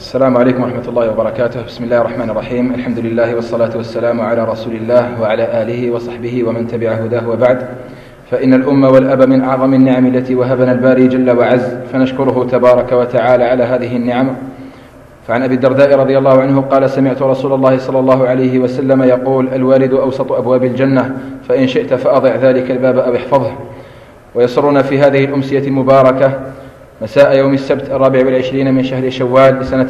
السلام عليكم ورحمة الله وبركاته. بسم الله الرحمن الرحيم. الحمد لله والصلاة والسلام على رسول الله وعلى آله وصحبه ومن تبع هداه، وبعد، فإن الأم والأب من أعظم النعم التي وهبنا الباري جل وعز، فنشكره تبارك وتعالى على هذه النعم. فعن أبي الدرداء رضي الله عنه قال: سمعت رسول الله صلى الله عليه وسلم يقول: الوالد أوسط أبواب الجنة، فإن شئت فأضع ذلك الباب أو احفظه. ويسرنا في هذه الأمسية المباركة مساء يوم السبت 24 من شهر شوال لسنة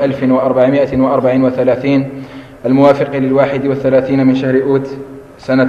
1434 الموافق لل31 من شهر أوت سنة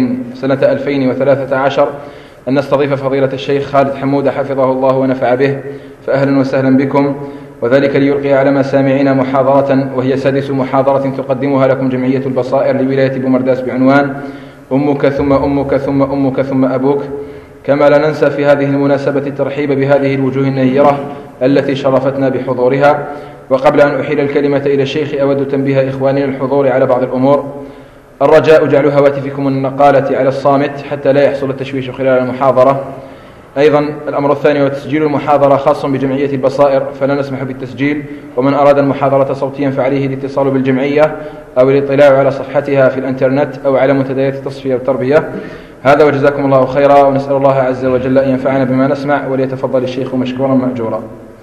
2013 أن نستضيف فضيلة الشيخ خالد حمودة حفظه الله ونفع به، فأهلا وسهلا بكم، وذلك ليلقي على مسامعنا محاضرة، وهي سادس محاضرة تقدمها لكم جمعية البصائر لولاية بومرداس بعنوان أمك ثم أمك ثم أمك ثم أبوك. كما لا ننسى في هذه المناسبة الترحيب بهذه الوجوه النيرة التي شرفتنا بحضورها. وقبل أن أحيل الكلمة إلى الشيخ أود تنبيه إخواننا الحضور على بعض الأمور. الرجاء جعل هواتفكم النقالة على الصامت حتى لا يحصل التشويش خلال المحاضرة. أيضا الأمر الثاني هو تسجيل المحاضرة خاص بجمعية البصائر، فلا نسمح بالتسجيل، ومن أراد المحاضرة صوتيا فعليه الاتصال بالجمعية أو الاطلاع على صفحتها في الإنترنت أو على منتديات التصفية والتربية. هذا وجزاكم الله خيرا، ونسأل الله عز وجل أن ينفعنا بما نسمع، وليتفضل الشيخ مشكورا مأجورا.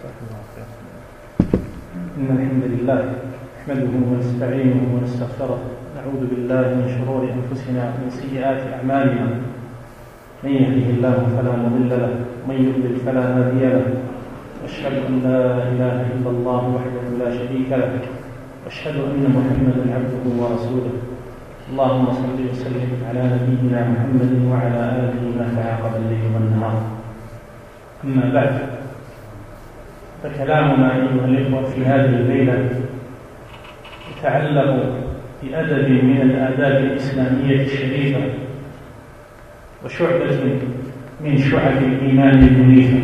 إن الحمد لله نحمده ونستعينه ونستغفره، نعوذ بالله من شرور أنفسنا ومن سيئات أعمالنا، من يهده الله فلا مضل له ومن يضلل فلا هادي له، وأشهد أن لا إله إلا الله وحده لا شريك له، وأشهد أن محمدا عبده ورسوله. اللهم صل وسلم على نبينا محمد وعلى آله ما تعاقب الليل والنهار. أما بعد، فكلامنا أيها الإخوة في هذه الليلة يتعلق بأدب من الآداب الإسلامية الشريفة وشعبة من شعب الإيمان المنيفة،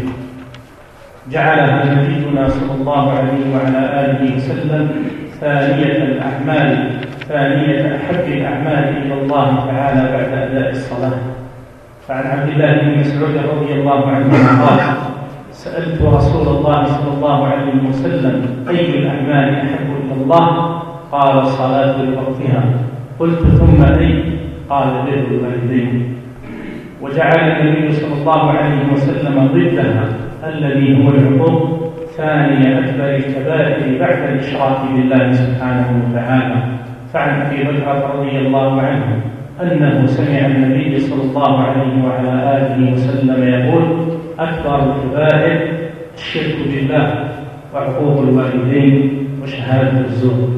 جعلها نبينا صلى الله عليه وعلى آله وسلم ثانية الأعمال، ثانية أحب الأعمال إلى الله تعالى بعد أداء الصلاة. فعن عبد الله بن مسعود رضي الله عنه قال: سألت رسول الله صلى الله عليه وسلم: أي الأعمال أحب إلى الله؟ قال: الصلاة لوقتها. قلت: ثم أي؟ قال: بر الوالدين. وجعل النبي صلى الله عليه وسلم ضدها الذي هو العقوق ثاني أكبر الكبائر بعد الإشراك بالله سبحانه وتعالى. فعن أبي بكر رضي الله عنه أنه سمع النبي صلى الله عليه وعلى آله وسلم يقول: أكبر الكبائر الشرك بالله وعقوق الوالدين وشهادة الزور.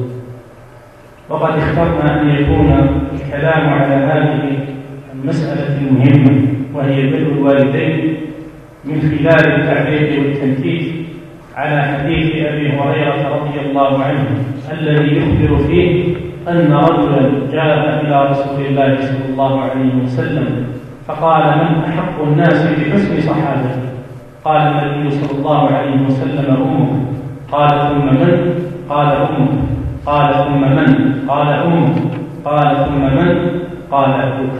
وقد اخترنا أن يكون الكلام على هذه المسألة المهمة وهي بر الوالدين من خلال التعليق والتنكيت على حديث أبي هريرة رضي الله عنه الذي يخبر فيه أن رجلا جاء إلى رسول الله صلى الله عليه وسلم فقال: من أحق الناس بحسن صحابتي؟ قال النبي صلى الله عليه وسلم: أمك. قال: ثم من؟ قال: أمك. قال: ثم من؟ قال: أمك. قال: ثم من؟ قال: أبوك.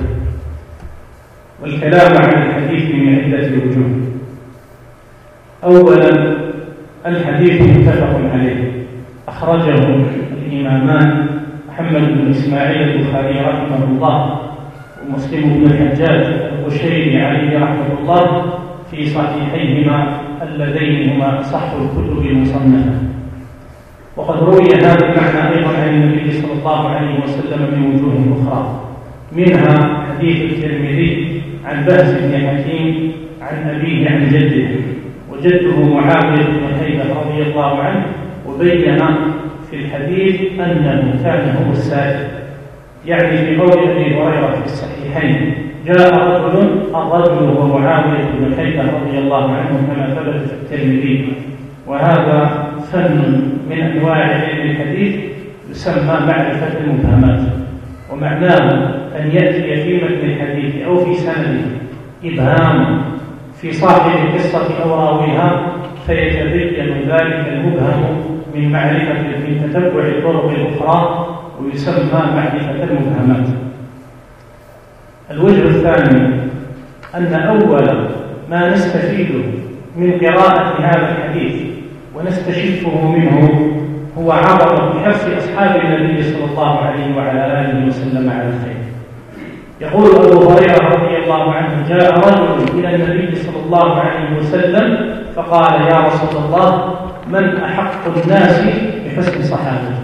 والكلام عن الحديث من عدة وجوه. أولا، الحديث متفق عليه، أخرجه الإمامان محمد بن إسماعيل البخاري رحمه الله ومسلم بن الحجاج القشيري عليه رحمه الله في صحيحيهما اللذين هما أصح الكتب المصنفة. وقد روي هذا المعنى أيضا عن النبي صلى الله عليه وسلم من وجوه أخرى، منها حديث الترمذي عن بهز بن حكيم عن أبيه عن جده، وجده معاوية بن حيدة رضي الله عنه، وبين في الحديث أنه كان هو السائل، يعني في قول أبي هريرة في الصحيحين: جاء الرجل هو معاوية بن حيدة رضي الله عنه كما ثبت في الترمذي. وهذا فن من أنواع علم الحديث يسمى معرفة المبهمات، ومعناه أن يأتي في متن الحديث أو في سنده إبهام في صاحب القصة أو راويها، فيتبين ذلك المبهم من معرفة من تتبع الطرق الأخرى، ويسمى معرفة المبهمات. الوجه الثاني أن أول ما نستفيد من قراءة هذا الحديث ونستشفه منه هو عظمة حرص أصحاب النبي صلى الله عليه وعلى آله وسلم على الخير. يقول أبو هريرة رضي الله عنه: جاء رجل إلى النبي صلى الله عليه وسلم فقال: يا رسول الله، من أحق الناس بحسن صحابته؟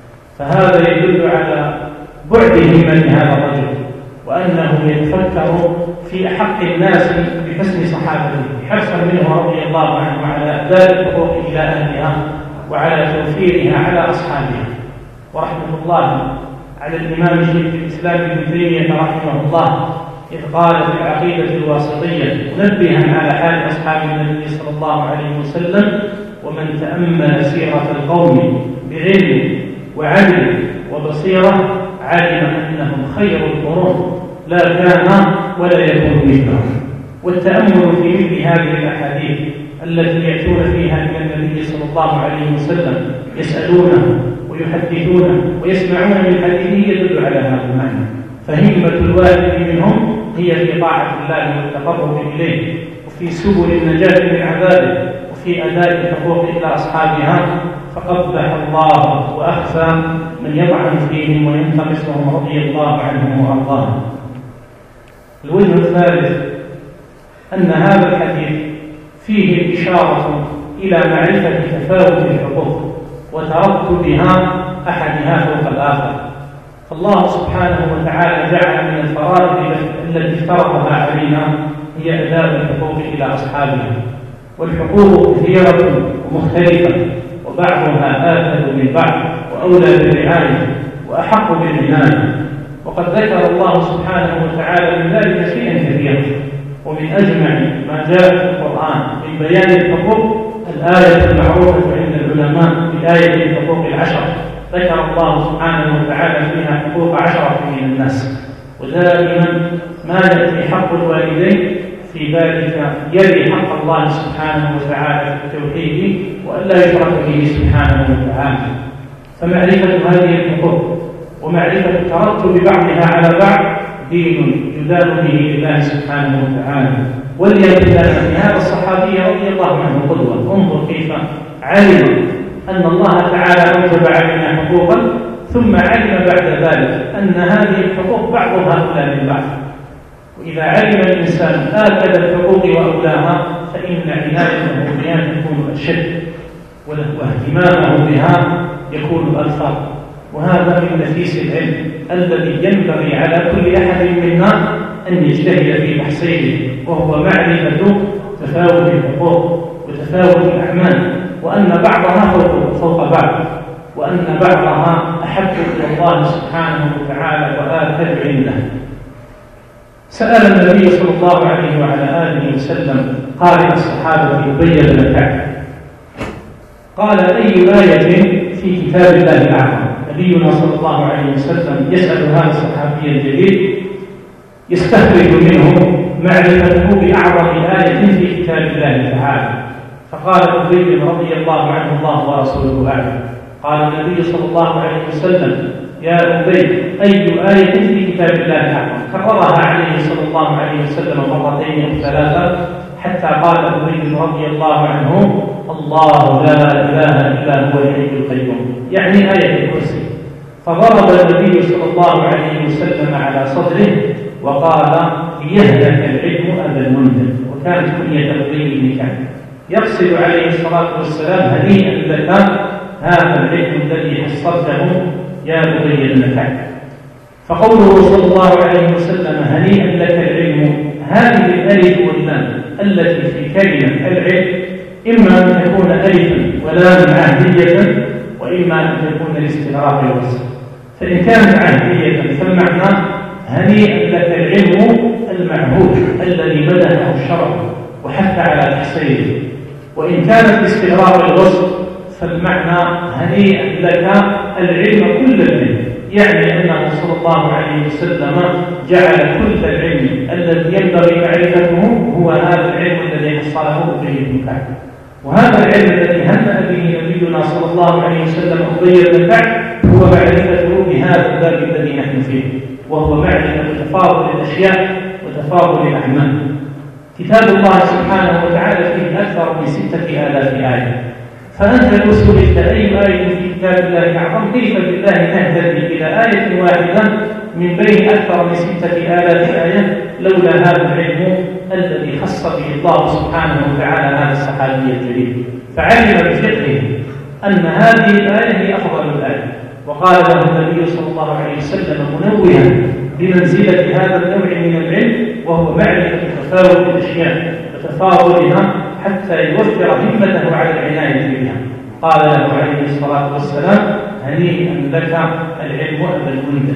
فهذا يدل على بعد همة هذا الرجل، وأنه يتفكر في أحق الناس بحسن صحابته، حرصا منه رضي الله عنه على أداء الحقوق إلى أهلها وعلى توفيرها على أصحابها. ورحمة الله على الإمام شيخ الإسلام ابن تيمية رحمه الله إذ قال في العقيدة الواسطية منبها على حال أصحاب النبي صلى الله عليه وسلم: ومن تأمل سيرة القوم بعلم وعدل وبصيرة علم أنهم خير القرون لا كان ولا يكون مثلهم. والتأمل في مثل هذه الأحاديث التي يأتون فيها إلى النبي صلى الله عليه وسلم يسألونه ويحدثونه ويسمعون من حديثه يدل على هذا المعنى. فهمة الواحد منهم هي في طاعة الله والتقرب إليه، وفي سبل النجاة من عذابه، وفي أداء الحقوق إلى أصحابها. فقبح الله وأخفى من يطعن فيهم وينتقصهم رضي الله عنهم وأرضاهم. الوجه الثالث أن هذا الحديث فيه الإشارة إلى معرفة تفاوت الحقوق وترتبها أحدها فوق الآخر. فالله سبحانه وتعالى جعل من الفرائض التي افترضها علينا هي أداء الحقوق إلى أصحابها، والحقوق كثيرة ومختلفة، وبعضها آثر من بعض وأولى بالرعاية وأحق بالعناية. وقد ذكر الله سبحانه وتعالى من ذلك شيئا كثيرا، ومن أجمع ما جاء في القرآن من بيان الحقوق الآية المعروفة عند العلماء بآية الحقوق العشر. ذكر الله سبحانه وتعالى فيها حقوق 10 من الناس، ودائما ما يأتي حق الوالدين في ذلك يلي حق الله سبحانه وتعالى في التوحيد وألا يشرك به سبحانه وتعالى. فمعرفة هذه الحقوق ومعرفة ترتب بعضها على بعض دين يدان به لله سبحانه وتعالى. وليكن لنا في هذا الصحابي رضي الله عنه قدوة. انظر كيف علم أن الله تعالى أوجب علينا حقوقا، ثم علم بعد ذلك أن هذه الحقوق بعضها أولى من بعض. وإذا علم الإنسان آكد الحقوق وأولاها فإن عنايته بها تكون أشد، واهتمامه بها يكون أكثر. وهذا من نفيس العلم الذي ينبغي على كل أحد منا أن يجتهد في تحصيله، وهو معرفة تفاوت الحقوق وتفاوت الأعمال، وأن بعضها فوق بعض، وأن بعضها أحب إلى الله سبحانه وتعالى وآكد عنده. سأل النبي صلى الله عليه وعلى آله وسلم قارئ الصحابة أبي بن كعب قال: أي آية في كتاب الله أعظم؟ نبينا صلى الله عليه وسلم يسأل هذا الصحابي الجليل يستخرج منه معرفته بأعظم آية في كتاب الله تعالى. فقال أبي رضي الله عنه: الله ورسوله أعلم. قال النبي صلى الله عليه وسلم: يا أبي، أي آية في كتاب الله أعظم؟ كررها عليه صلى الله عليه وسلم مرتين أو 3 حتى قال أبي رضي الله عنه: الله لا إله إلا هو الحي القيوم، يعني آية الكرسي. فضرب النبي صلى الله عليه وسلم على صدره وقال: ليهلك العلم أبا المنذر. وكانت كنية أبي بن كعب. يقصد عليه الصلاة والسلام: هنيئا لك هذا العلم الذي حصلته يا أبي بن كعب. فقوله صلى الله عليه وسلم: هنيئا لك العلم، هذه الألف واللام التي في كلمة العلم إما أن تكون ألفا ولام عهدية، وإما أن تكون لاستغراق الوصف. فإن كانت عهدية فالمعنى هنيئا لك العلم المعهود الذي بدأه الشرع وحث على تحصيله. وإن كانت لاستغراق الوصف فالمعنى هنيئا لك العلم كل العلم، يعني أنه صلى الله عليه وسلم جعل كل العلم الذي ينبغي معرفته هو هذا العلم الذي حصله أبي بن كعب. وهذا العلم الذي هنأ به نبينا صلى الله عليه وسلم أبي بن كعب هو معرفته بهذا الباب الذي نحن فيه، وهو معرفة تفاضل الأشياء وتفاضل الأعمال. كتاب الله سبحانه وتعالى فيه أكثر من 6000 آية، فأنت لو سئلت أي آية في كتاب الله أعظم كيف بالله تهتدي إلى آية واحدة من بين أكثر من 6000 آية لولا هذا العلم الذي خص به الله سبحانه وتعالى هذا الصحابي الجليل، فعلم بفقهه أن هذه الآية هي أفضل الآية، وقال له النبي صلى الله عليه وسلم منوها بمنزلة هذا النوع من العلم وهو معرفة تفاوت الأشياء وتفاضلها حتى يوفر همته على العناية بها. قال له عليه الصلاة والسلام هنيئا لك العلم أبا المنذر.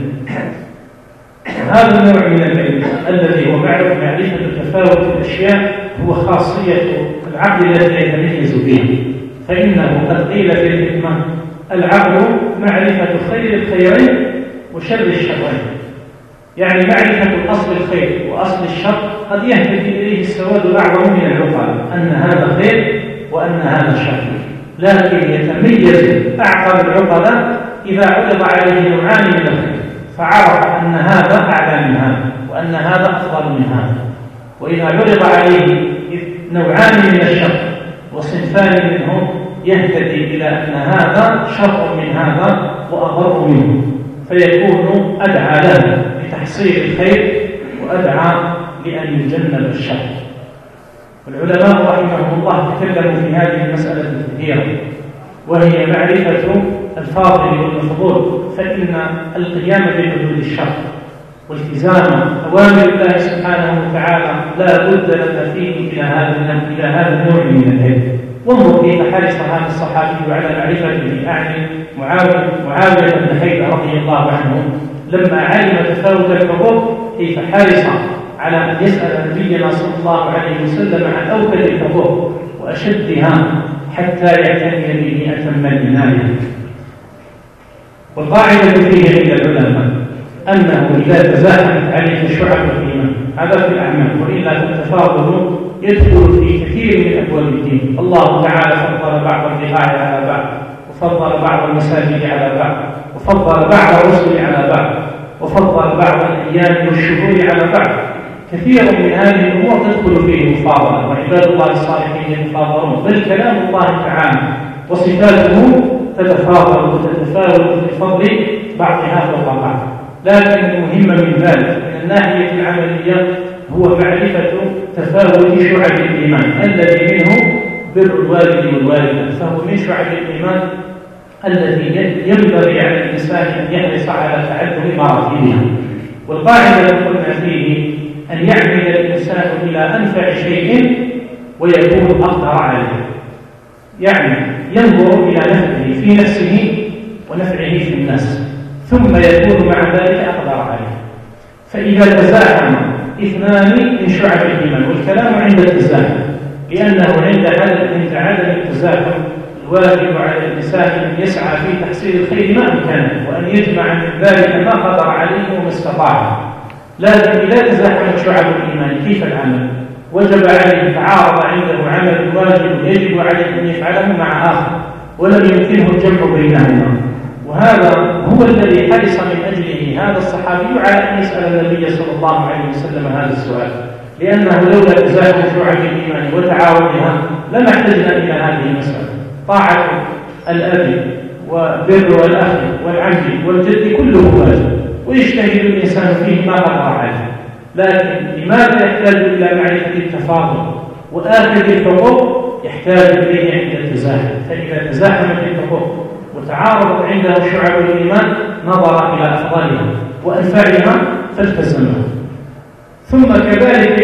هذا النوع من العلم الذي هو معرفة تفاوت الأشياء هو خاصية العقل الذي يتميز بها، فإنه قد قيل في الحكمة العقل معرفة خير الخيرين وشر الشرين، يعني معرفة أصل الخير وأصل الشر قد يهتدي إليه السواد الأعظم من العقل أن هذا خير وأن هذا شر، لكن يتميز أعقل العقلاء إذا عرض عليه نوعان من الخير فعرف أن هذا أعلى من هذا وأن هذا أفضل من هذا، وإذا عرض عليه نوعان من الشر وصنفان منهم يهتدي إلى أن هذا شر من هذا وأضر منه، فيكون أدعى له لتحصيل الخير وأدعى لأن يجنب الشر. والعلماء رحمهم الله تكلموا في هذه المسألة كثيرا، وهي معرفة الفاضل والمفضول، فإن القيام بحدود الشر والتزام أوامر الله سبحانه وتعالى لا بد لنا فيه إلى هذا النوع من العلم. وانظر كيف حرص هذا الصحابي على معرفته، أعني معاوية بن حيدة رضي الله عنه لما علم تفاوت الحقوق كيف حرص على أن يسأل نبينا صلى الله عليه وسلم عن أوكد الحقوق وأشدها حتى يعتني به أتم العناية. والقاعدة فيه عند العلماء أنه إذا تزاحمت عليه شعب الإيمان هذا في الأعمال وإلا فالتفاضل يدخل في كثير من أبواب الدين. الله تعالى فضل بعض الرقاع على بعض، وفضل بعض المساجد على بعض، وفضل بعض الرسل على بعض، وفضل بعض الأيام والشهور على بعض. كثير من هذه الأمور تدخل فيه مفاضلة، وعباد الله الصالحين يتفاضلون، بل كلام الله تعالى وصفاته تتفاضل وتتفاوت في الفضل بعضها فوق بعض. لكن المهم من ذلك من الناحية العملية هو معرفة تفاوت شعب الإيمان الذي منه بر الوالد والوالدة، فهو من شعب الإيمان الذي ينبغي على الإنسان أن يحرص على تعلم مراتبها. والقاعدة التي قلنا فيه أن يعمل الإنسان إلى أنفع شيء ويكون أقدر عليه، يعني ينظر إلى نفعه في نفسه ونفعه في الناس ثم يكون مع ذلك أقدر عليه. فإذا تزاحم اثنان من شعب الإيمان، والكلام عند التزاحم لأنه عند عدم التزاحم الواجب على الإنسان أن يسعى في تحصيل الخير ما أمكنه وأن يجمع من ذلك ما قدر عليه وما استطاع. لكن إذا تزاحمت شعب الإيمان كيف العمل؟ وجب عليه تعارض عنده عمل واجب يجب عليه أن يفعله مع آخر ولم يمكنه الجمع بينهما، وهذا هو الذي حرص من أجله هذا الصحابي على أن يسأل النبي صلى الله عليه وسلم هذا السؤال، لأنه لولا تزاحم شعب الإيمان وتعاونها لما احتجنا إلى هذه المسألة. طاعة الأب وبر الأخ والعم والجد كله واجب ويجتهد الإنسان فيه ما قدر عليه، لكن لماذا يحتاج إلى معرفة التفاضل وآخذ الحقوق؟ يحتاج إليه عند التزاحم. فإذا تزاحمت الحقوق وتعارضت عنده شعب الإيمان نظر إلى أفضلها وأنفعها فالتزمها. ثم كذلك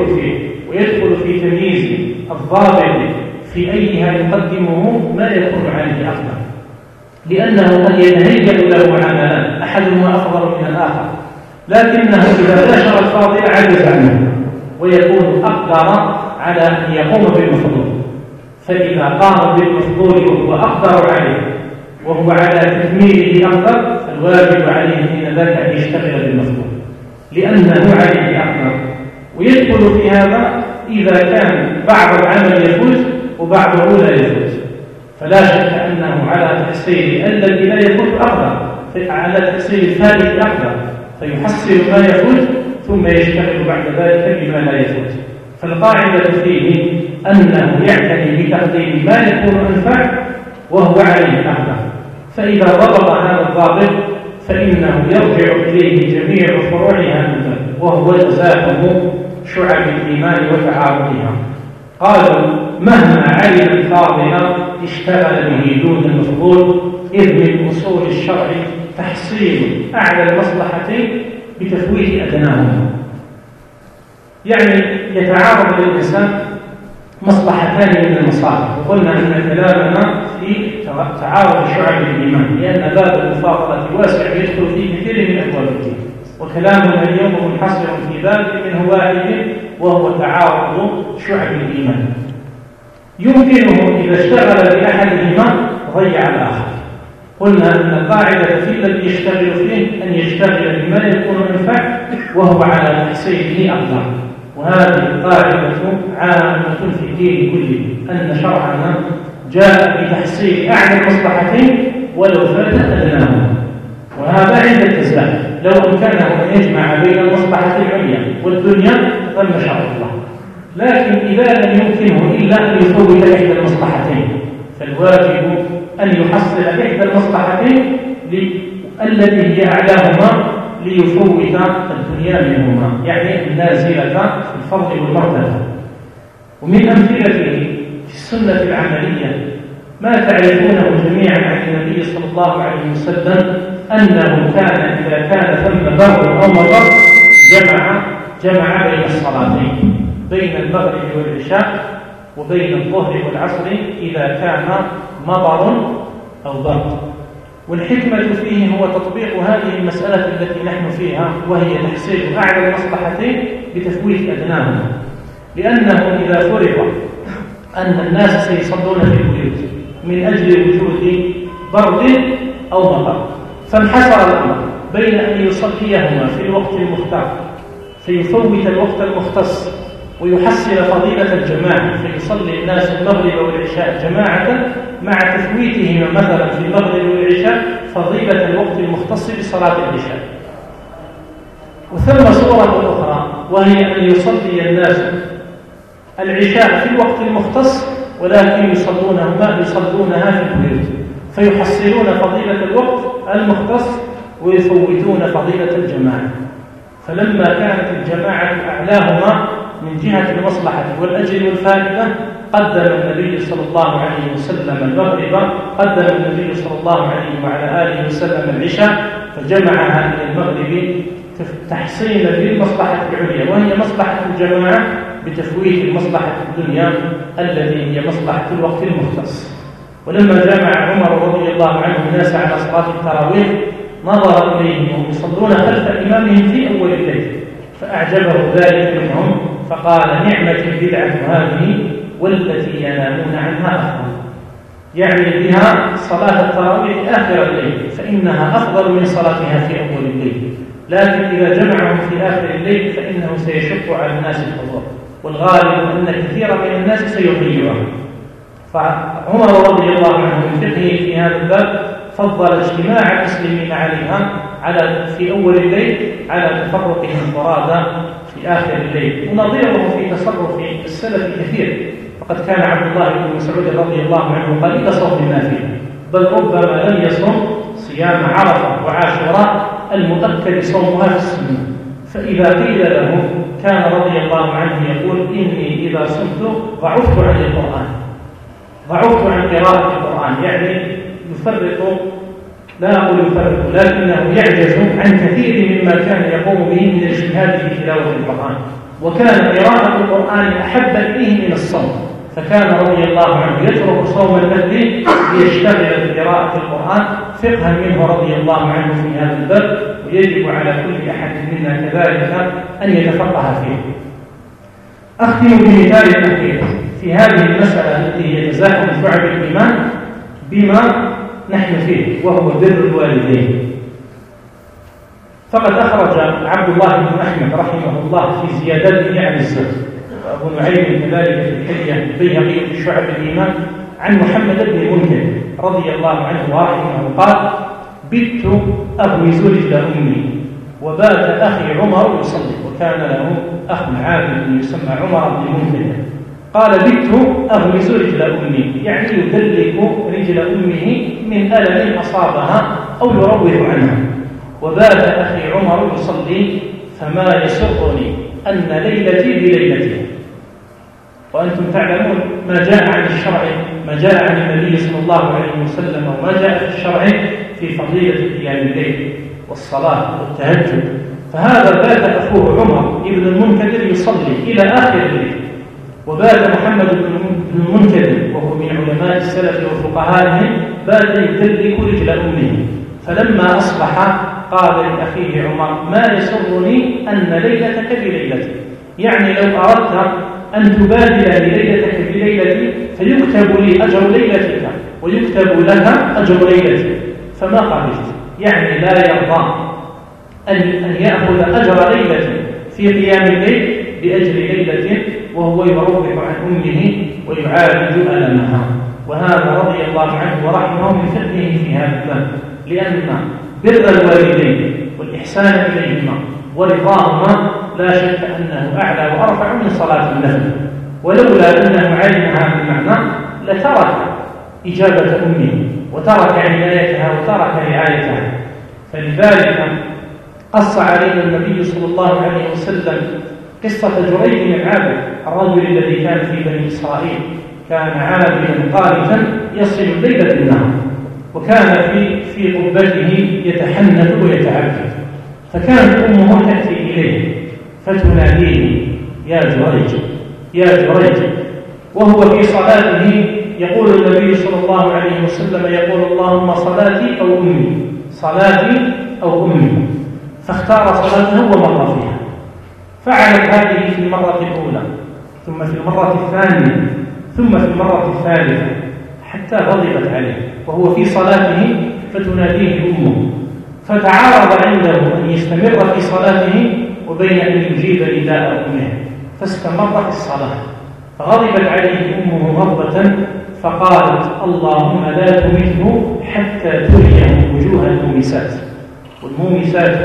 يدخل في تمييز الضابط في أيها يقدمه ما يكون عليه أفضل، لأنه قد يتهيأ له عملان أحدهما أفضل من الآخر، لكنه إذا نشر الفاضل عجز عنه ويكون أقدر على أن يقوم بالمفضول. فإذا قام بالمفضول وهو أقدر عليه وهو على تكميله أقدر فالواجب عليه حين ذاك أن يشتغل بالمفضول لأنه عليه أقدر. ويدخل في هذا إذا كان بعض العمل يفوت وبعضه لا يفوت، فلا شك أنه على تحصيل الذي لا يفوت أقدر، على تحصيل الفائت أقدر، فيحصل ما يفوت ثم يشتغل بعد ذلك بما لا يفوت. فالقاعدة فيه أنه يعتني بتقديم ما يكون أنفع وهو عليه الأقدر. فإذا ضبط هذا الضابط فإنه يرجع إليه جميع فروع هذا الباب، وهو تزاحم شعب الإيمان وتعارضها. قالوا مهما علم الفاضل اشتغل به دون المفضول، إذ من أصول الشرع تحصيل أعلى المصلحتين بتفويت أدناهما. يعني يتعارض للإنسان مصلحتان من المصالح، وقلنا أن كلامنا في تعارض شعب الإيمان، لأن باب المفاضلة واسع يدخل فيه كثير من أبواب الدين، وكلامنا اليوم منحصر في باب منه واحد وهو تعارض شعب الإيمان. يمكنه إذا اشتغل بأحدهما ضيع الآخر. قلنا أن القاعدة في الذي يشتغل فيه أن يشتغل بما يكون منفع وهو على تحصيله أفضل، وهذه القاعدة عامة في الدين كله، أن شرعنا جاء بتحصيل أعلى المصلحتين ولو فات أدناهما، وهذا عند التزاحم. لو أمكنه أن يجمع بين المصلحة العليا والدنيا تم شرع الله، لكن إذا لم يمكنه إلا أن يفوت إحدى المصلحتين فالواجب أن يحصل إحدى المصلحتين التي هي أعلاهما ليفوت الدنيا منهما، يعني النازلة في الفرض والمرتبة. ومن أمثلته في السنة العملية ما تعرفونه جميعا عن النبي صلى الله عليه وسلم أنه كان إذا كان ثم برد أو مطر جمع بين الصلاتين، بين المغرب والعشاء وبين الظهر والعصر إذا كان مطر أو برد. والحكمة فيه هو تطبيق هذه المسألة التي نحن فيها، وهي تحصيل أعلى المصلحتين بتفويت أدناهما، لأنه إذا فرض أن الناس سيصلون في البيوت من أجل وجود برد أو مطر، فانحصر الأمر بين أن يصليهما في الوقت المختار فيفوت الوقت المختص ويحصل فضيلة الجماعة، فيصلي الناس المغرب والعشاء جماعة مع تفويتهما مثلا في المغرب والعشاء فضيلة الوقت المختص بصلاة العشاء. وثم صورة أخرى وهي أن يصلي الناس العشاء في الوقت المختص ولكن يصلونها في البيوت، فيحصلون فضيلة الوقت المختص ويفوتون فضيلة الجماعة. فلما كانت الجماعة أعلاهما من جهة المصلحة والأجر والفائدة قدم النبي صلى الله عليه وسلم المغرب، قدم النبي صلى الله عليه وعلى آله وسلم العشاء، فجمعها إلى المغرب تحصيلا للمصلحة العليا وهي مصلحة الجماعة بتفويت المصلحة الدنيا التي هي مصلحة الوقت المختص. ولما جمع عمر رضي الله عنه الناس على صلاة التراويح نظر إليهم وهم يصلون خلف إمامهم في أول الليل فأعجبه ذلك منهم، فقال نعمة البدعة هذه والتي ينامون عنها أفضل، يعني بها صلاة التراويح آخر الليل فإنها أفضل من صلاتها في أول الليل، لكن إذا جمعهم في آخر الليل فإنه سيشق على الناس الحضور، والغالب أن كثيرا من الناس سيضيعها. فعمر رضي الله عنه من فقهه في هذا الباب فضل اجتماع المسلمين على في أول الليل على تفرقهم فرادى في آخر الليل. ونظيره في تصرف السلف كثير، فقد كان عبد الله بن مسعود رضي الله عنه قليل صوم النافلة، بل ربما لم يصم صيام عرفة وعاشوراء المؤكد صومها في السنة. فإذا قيل له كان رضي الله عنه يقول إني إذا صمت ضعفت عن القرآن، ضعفت عن قراءة القرآن، يعني يفرق، لا أقول يفرق لكنه يعجز عن كثير مما كان يقوم به من الاجتهاد في تلاوة القرآن، وكان قراءة القرآن أحب إليه من الصوم، فكان رضي الله عنه يترك صوم الفجر ليشتغل بقراءة القرآن فقها منه رضي الله عنه في هذا الباب، ويجب على كل أحد منا كذلك أن يتفقه فيه. أختم بمثال أخير في هذه المسألة التي هي تزاحم شعب الإيمان بما نحن فيه وهو بر الوالدين. فقد أخرج عبد الله بن أحمد رحمه الله في زيادته عن الزهد، وأبو نعيم كذلك في الحلية البيهقي في شعب الإيمان عن محمد بن منكر رضي الله عنه ورحمه قال: بت أغمز رجل أمي وبات أخي عمر يصلي، وكان له أخ عابد يسمى عمر بن منكر، قال بت أغمز رجل أمي، يعني يدلك رجل أمه من ألم أصابها أو يروح عنها. وبات أخي عمر يصلي فما يسرني أن ليلتي بليلته. وأنتم تعلمون ما جاء عن الشرع، ما جاء عن النبي صلى الله عليه وسلم وما جاء في الشرع في فضيلة قيام الليل والصلاة والتهجد. فهذا بات أخوه عمر ابن المنكدر يصلي إلى آخر الليل، وبات محمد بن المنكدر وهو من علماء السلف وفقهائهم بات يدلك رجل أمه. فلما أصبح قال لأخيه عمر ما يسرني أن ليلتك بليلتي، يعني لو أردت أن تبادل ليلتك بليلتي فيكتب لي أجر ليلتك ويكتب لك أجر ليلتي، فما قبلت. يعني لا يرضى أن يأخذ أجر ليلة في قيام الليل بأجر ليلة وهو يروح عن أمه ويعالج ألمها. وهذا رضي الله عنه ورحمه من فقهه في هذا الباب، لأن بر الوالدين والإحسان إليهما ورضاهما لا شك أنه أعلى وأرفع من صلاة النفل، ولولا أنه علم هذا المعنى لترك إجابة أمه وترك عنايتها وترك رعايتها. فلذلك قص علينا النبي صلى الله عليه وسلم قصة جريج العابد، الرجل الذي كان في بني إسرائيل، كان عابدا قارفا يصل الليل بالنهار، وكان في قبته يتحنث ويتعبد. فكانت أمه تأتي إليه فتناديه يا جريج يا جريج، وهو في صلاته يقول النبي صلى الله عليه وسلم يقول اللهم صلاتي أو أمي، صلاتي أو أمي، فاختار صلاته ومر فيها. فعلت هذه في المرة الأولى، ثم في المرة الثانية، ثم في المرة الثالثة، حتى غضبت عليه وهو في صلاته فتناديه أمه. فتعارض عنده أن يستمر في صلاته وبين أن يجيب نداء أمه، فاستمر في الصلاة. فغضبت عليه أمه غضبة فقالت اللهم لا تمته حتى تريه وجوه المومسات. والمومسات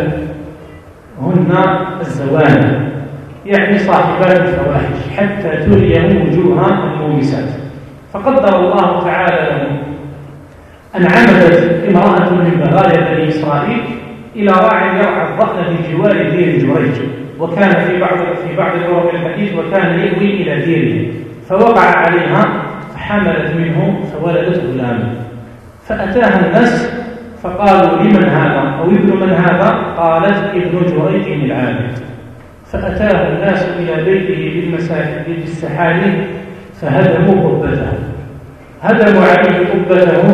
هن الزواني، يعني صاحبات الفواحش، حتى تريه وجوه المومسات. فقدر الله تعالى له أن عمدت امرأة من بغايا بني إسرائيل إلى راع يرعى الضأن بجوار دير جريج، وكان في بعض طرق الحديث وكان يأوي إلى ديره، فوقع عليها فحملت منه فولدت غلاما. فأتاها الناس فقالوا لمن هذا أو ابن من هذا؟ قالت ابن جريج العابد. فأتاه الناس إلى بيته بالسحالي فهدموا قبته، هدموا عليه قبته.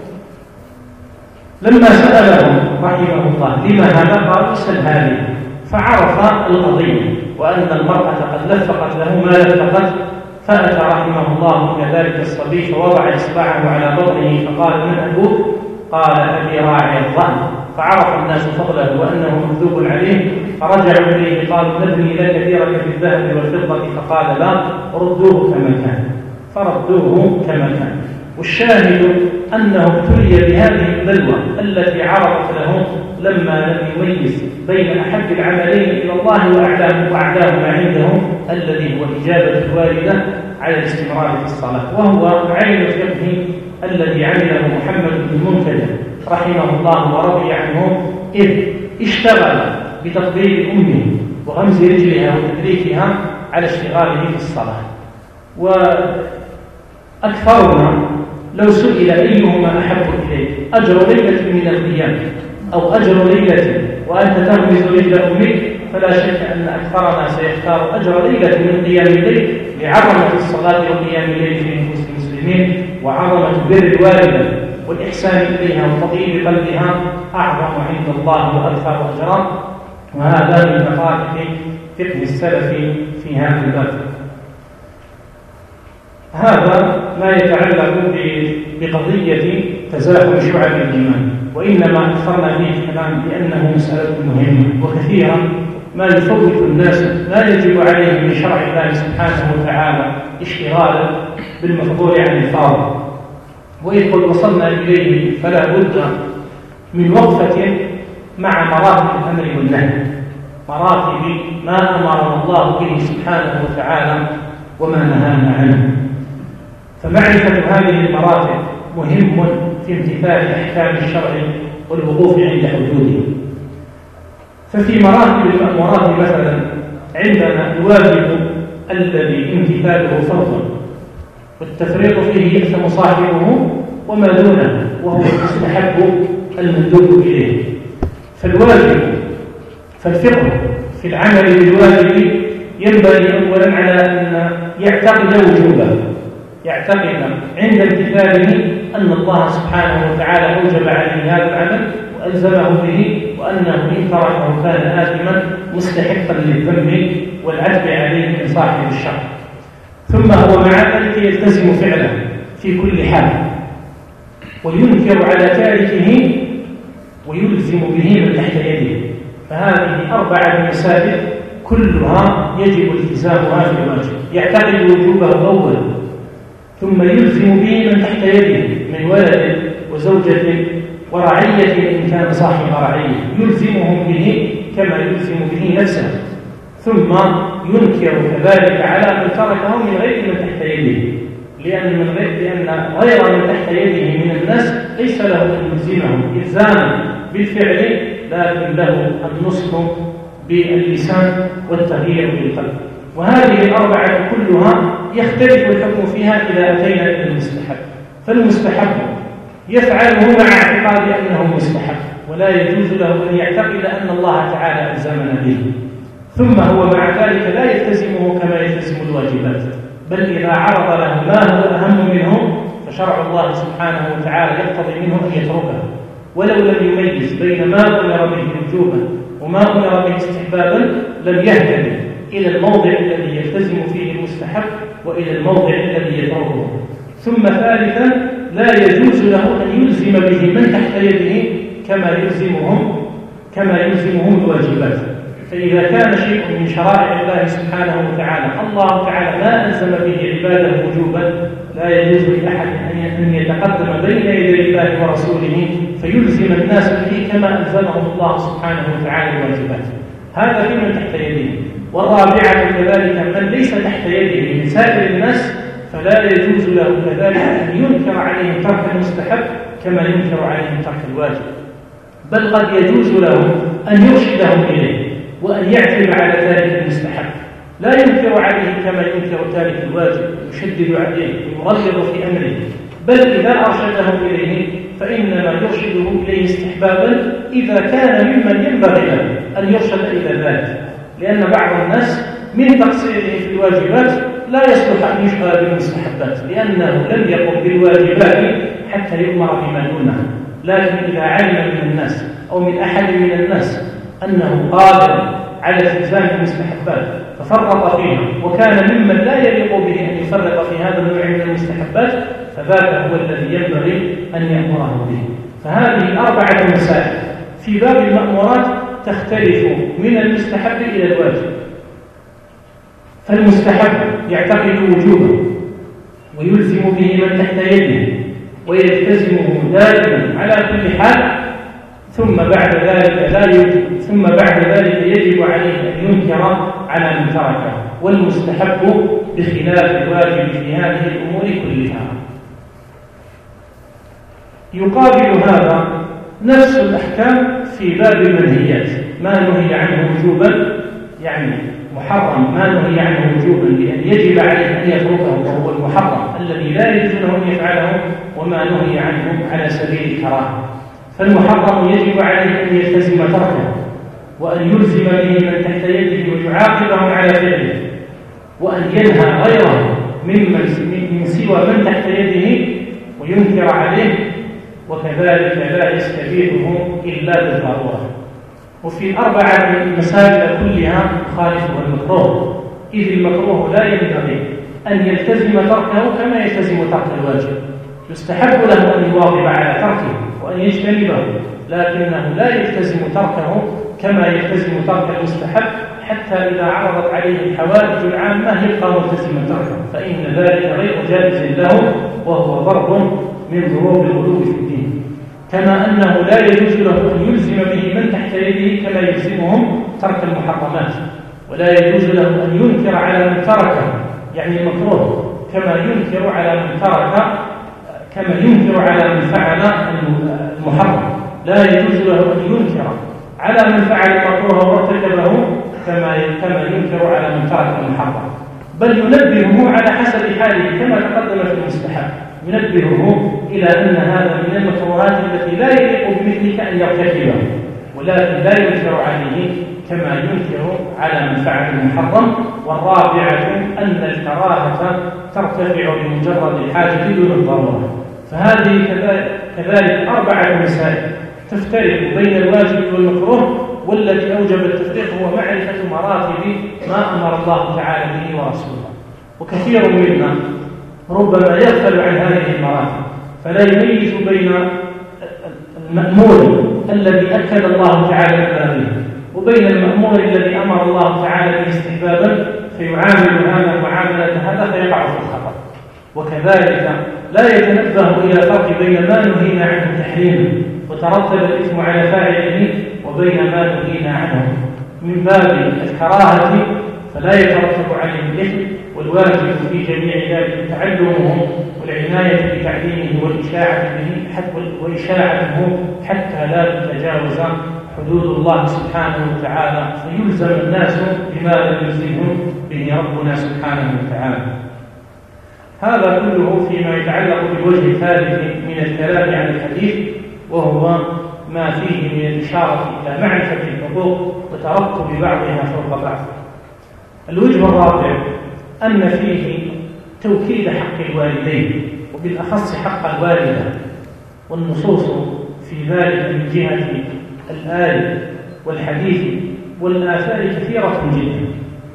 لما سألهم رحمه الله لما هذا؟ قال سل هذه. فعرف القضية وأن المرأة قد لفقت له ما لفقت. فأتى رحمه الله إلى ذلك الصبي فوضع إصبعه على بطنه فقال من أبوك؟ قال أبي راعي الظأن. فعرف الناس فضله وأنه مكذوب عليه، فرجعوا إليه قالوا نبني لك ديرك في الذهب والفضة، فقال لا، ردوه كما كان، فردوه كما كان. والشاهد أنه ابتلي بهذه البلوى التي عرضت له لما لم يميز بين أحب العملين إلى الله وأعلاهما عنده الذي هو إجابة الوالدة على الاستمرار في الصلاة، وهو عين الفقه الذي عمله محمد بن المنكدر رحمه الله ورضي عنه، إذ اشتغل بتقدير أمه وغمز رجلها وتدريكها على اشتغاله في الصلاة. وأكثرنا لو سئل أيهما أحب إليك، أجر ليلة من القيام أو أجر ليلة وأنت تغمز رجل أمك، فلا شك أن أكثرنا سيختار أجر ليلة من قيام الليل لعظمة الصلاة وقيام الليل في نفوس المسلمين، وعظمة بر الوالدة والإحسان إليها وتطيب قلبها أعظم عند الله وأكثر أجرا. وهذا من دقائق فقه السلف في هذا الباب. هذا ما يتعلق بقضية تزاحم شعب الإيمان، وإنما أكثرنا فيه الكلام لأنه مسألة مهمة، وكثيرا ما يفوت الناس ما يجب عليه من شرع الله سبحانه وتعالى اشتغالا بالمفضول عن الفاضل. وإذ قد وصلنا إليه فلا بد من وقفة مع مراتب الأمر والنهي، مراتب ما أمرنا الله به سبحانه وتعالى وما نهانا عنه. فمعرفة هذه المراتب مهم في امتثال أحكام الشرع والوقوف عند حدوده. ففي مراتب المأمورات مثلا عندنا الواجب الذي امتثاله فرض والتفريط فيه يأثم صاحبه وما دونه، وهو المستحب المندوب إليه. فالفقه في العمل بالواجب ينبغي أولا على أن يعتقد وجوبه، يعتقد عند امتثاله أن الله سبحانه وتعالى أوجب عليه هذا العمل وألزمه به، وأنه إن تركه كان آثما مستحقا للذم والعتب عليه من صاحب الشر. ثم هو مع ذلك يلتزم فعله في كل حال، وينكر على تاركه ويلزم به من تحت يده. فهذه 4 مسائل كلها يجب التزامها في الواجب. يعتقد وجوبه أولا، ثم يلزم به من تحت يده من ولد وزوجة ورعية إن كان صاحب رعية، يلزمهم به كما يلزم به نفسه. ثم ينكر كذلك على من تركه من غير من تحت يده، لأن غير من تحت يده من الناس ليس له أن يلزمهم إلزاما بالفعل، لكن له النصح باللسان والتغيير بالقلب. وهذه 4 كلها يختلف الحكم فيها إذا أتينا إلى المستحب. فالمستحب يفعله مع اعتقاد أنه مستحب، ولا يجوز له أن يعتقد أن الله تعالى ألزمنا به. ثم هو مع ذلك لا يلتزمه كما يلتزم الواجبات، بل إذا عرض له ما هو أهم منه فشرع الله سبحانه وتعالى يقتضي منه أن يتركه، ولو لم يميز بين ما أمر به وجوبا وما أمر به استحبابا لم يهتدي إلى الموضع الذي يلتزم فيه المستحب وإلى الموضع الذي يتركه. ثم ثالثا لا يجوز له أن يلزم به من تحت يده كما يلزمهم الواجبات. فإذا كان شيء من شرائع الله سبحانه وتعالى الله تعالى ما ألزم به عباده وجوبا، لا يجوز لأحد أن يتقدم بين يدي الله ورسوله فيلزم الناس به كما ألزمهم الله سبحانه وتعالى الواجبات. هذا في من تحت يده. والرابعة كذلك من ليس تحت يده من سائر الناس، فلا يجوز له كذلك أن ينكر عليهم ترك المستحب كما ينكر عليهم ترك الواجب، بل قد يجوز له أن يرشدهم إليه وأن يعتب على ذلك المستحب، لا ينكر عليه كما ينكر تارك الواجب، يشدد عليه ويرغب في أمره، بل إذا أرشدهم إليه فإنما يرشده إليه استحبابا إذا كان ممن ينبغي له أن يرشد إلى ذلك. لأن بعض الناس من تقصيره في الواجبات لا يصلح أن يشغل بالمستحبات، لأنه لم يقم بالواجبات حتى يؤمر بما دونها. لكن إذا علم من الناس أو من أحد من الناس أنه قادر على التزام المستحبات ففرط فيها وكان ممن لا يليق به أن يفرط في هذا النوع من المستحبات، فذاك هو الذي ينبغي أن يأمره به. فهذه 4 مسائل في باب المأمورات تختلف من المستحب إلى الواجب. فالمستحب يعتقد وجوبه ويلزم به من تحت يده ويلتزمه دائما على كل حال، ثم بعد ذلك يجب عليه أن ينكر على من تركه. والمستحب بخلاف الواجب في هذه الأمور كلها. يقابل هذا نفس الأحكام في باب المنهيات، ما نهي عنه وجوبا يعني محرم، ما نهي عنه وجوبا لأن يجب عليه أن يتركه وهو المحرم الذي لا يجوز له أن يفعله، وما نهي عنه على سبيل الكراهة. فالمحرم يجب عليه أن يلتزم تركه وأن يلزم به من تحت يده ويعاقبهم على فعله، وأن ينهى غيره من سوى من تحت يده وينكر عليه، وكذلك لا يستبيحه إلا بالضرورة. وفي 4 مسائل كلها يخالفها المكروه، إذ المكروه لا ينبغي أن يلتزم تركه كما يلتزم ترك الواجب. يستحب له أن يواظب على تركه وأن يجتنبه، لكنه لا يلتزم تركه كما يلتزم ترك المستحب، حتى إذا عرضت عليه الحوادث العامة يبقى ملتزما تركه، فإن ذلك غير جائز له وهو ضرب من ضروب الغلو في الدين. كما أنه لا يجوز له أن يلزم به من تحت يده كما يلزمهم ترك المحرمات، ولا يجوز له أن ينكر على من تركه يعني المكروه، كما ينكر على من ترك، كما ينكر على من فعل المحرم، لا يجوز له أن ينكر على من فعل المكروه وارتكبه كما ينكر على من ترك المحرم، بل ينبهه على حسب حاله كما تقدم في المستحب، ينبهه إلى أن هذا من المكروهات التي لا يليق بمثلك أن يرتكبها، ولكن لا ينكر عليه كما ينكر على من فعل المحرم. والرابعة أن الكراهة ترتفع بمجرد الحاجة بدون الضرورة. فهذه كذلك 4 مسائل تفترق بين الواجب والمكروه، والذي أوجب التفريق هو معرفة مراتب ما أمر الله تعالى به ورسوله. وكثير منا ربما يغفل عن هذه المراتب، فلا يميز بين المأمور الذي أكد الله تعالى به وبين المأمور الذي أمر الله تعالى به استحبابا، فيعامل هذا معاملة هذا فيقع في الخطأ. وكذلك لا يتنبه إلى الفرق بين ما نهينا عنه تحريما وترتب الإثم على فاعله وبين ما نهينا عنه من باب الكراهة فلا يترتب عليه الإثم، والواجب في جميع ذلك تعلمه والعناية بتعليمه وإشاعته حتى لا تتجاوز حدود الله سبحانه وتعالى فيلزم الناس بما لم يلزمهم به ربنا سبحانه وتعالى. هذا كله فيما يتعلق بالوجه الثالث من الكلام عن الحديث، وهو ما فيه من الإشارة إلى معرفة الحقوق وترتب بعضها فوق بعض. الوجه الرابع أن فيه توكيد حق الوالدين، وبالأخص حق الوالدة، والنصوص في ذلك من جهة الآية والحديث والآثار كثيرة جدا.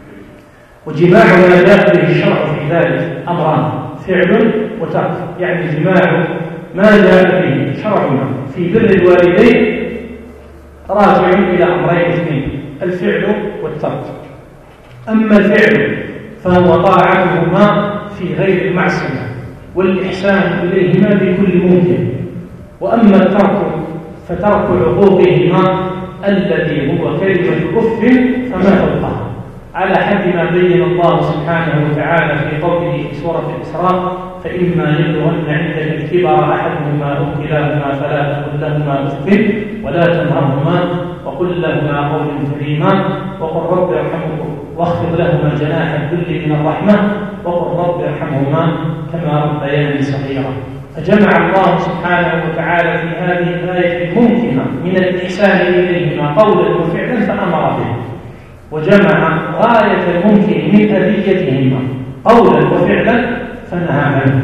وجماع ما جاء به الشرع في ذلك أمران: فعل وترك، يعني جماع ما جاء به شرعنا في بر الوالدين راجع إلى أمرين اثنين: الفعل والترك. أما الفعل فهو طاعتهما في غير المعصية والإحسان إليهما بكل ممكن، وأما الترك فترك عقوقهما الذي هو كلمة كف فما فوقها، على حد ما بين الله سبحانه وتعالى في قوله في سورة الإسراء: فإما يبلغن عندك الكبر أحدهما أو كلاهما فلا تقل لهما أف ولا تنهرهما وقل لهما قولا كريما وقل رب ارحمهما واخفض لهما جناح الذل من الرحمة وقل رب ارحمهما كما ربياني صغيرا. فجمع الله سبحانه وتعالى في هذه الآية الممكنة من الإحسان إليهما قولا وفعلا فأمر به، وجمع غاية الممكن من أذيتهما قولا وفعلا فنهى عنه.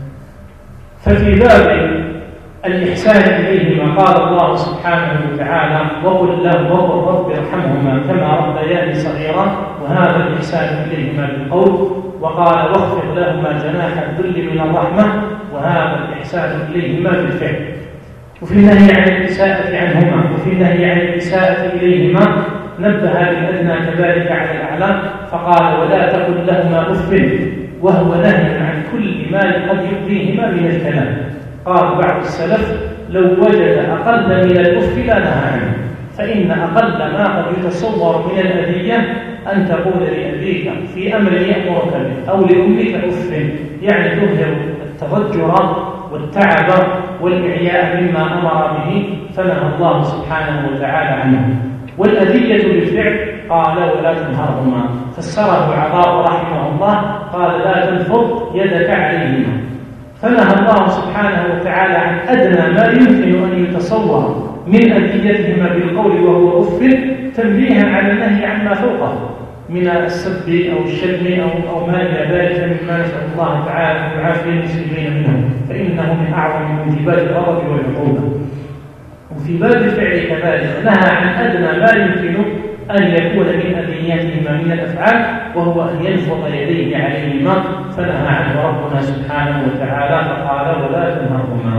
ففي باب الإحسان إليهما قال الله سبحانه وتعالى: وقل رب ارحمهما كما ربياني صغيرا، وهذا الإحسان إليهما بالقول. وقال: واخفض لهما جناح الذل من الرحمة، وهذا الإحسان إليهما بالفعل. وفي النهي عن الإساءة عنهما وفي النهي عن الإساءة إليهما نبه بالأدنى كذلك على الأعلى فقال: ولا تقل لهما أف، وهو نهي عن كل ما قد يؤذيهما من الكلام. قال بعض السلف: لو وجد أقل من الأف لا نهى عنه، فإن أقل ما قد يتصور من الأذية أن تقول لأبيك في أمر يأمرك به أو لأمك أف، يعني تظهر التضجر والتعب والإعياء مما أمر به، فنهى الله سبحانه وتعالى عنه. والأذية بالفعل قال: ولا تنهرهما، فسره عطاء رحمه الله قال: لا تنفض يدك عليهما. فنهى الله سبحانه وتعالى عن أدنى ما يمكن أن يتصور من أذيتهما بالقول وهو أف، تنبيها على النهي عما فوقه من السب أو الشتم أو ما إلى ذلك مما نسأل الله تعالى أن يعافي المسلمين منه، فإنه من أعظم موجبات الغضب والعقوبة. وفي باب الفعل كذلك نهى عن أدنى ما يمكن أن يكون من أذيتهما من الأفعال، وهو أن ينفض يديه عليهما، فنهى عنه ربنا سبحانه وتعالى فقال: ولا تنهرهما.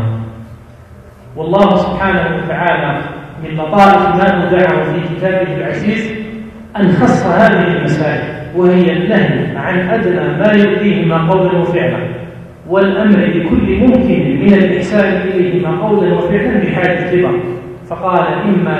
والله سبحانه وتعالى من لطائف ما أودعه في كتابه العزيز أن خص هذه المسائل، وهي النهي عن أدنى ما يؤذيهما قولا وفعلا، والأمر بكل ممكن من الإحسان إليهما قولا وفعلا بحال الكبر. فقال: إما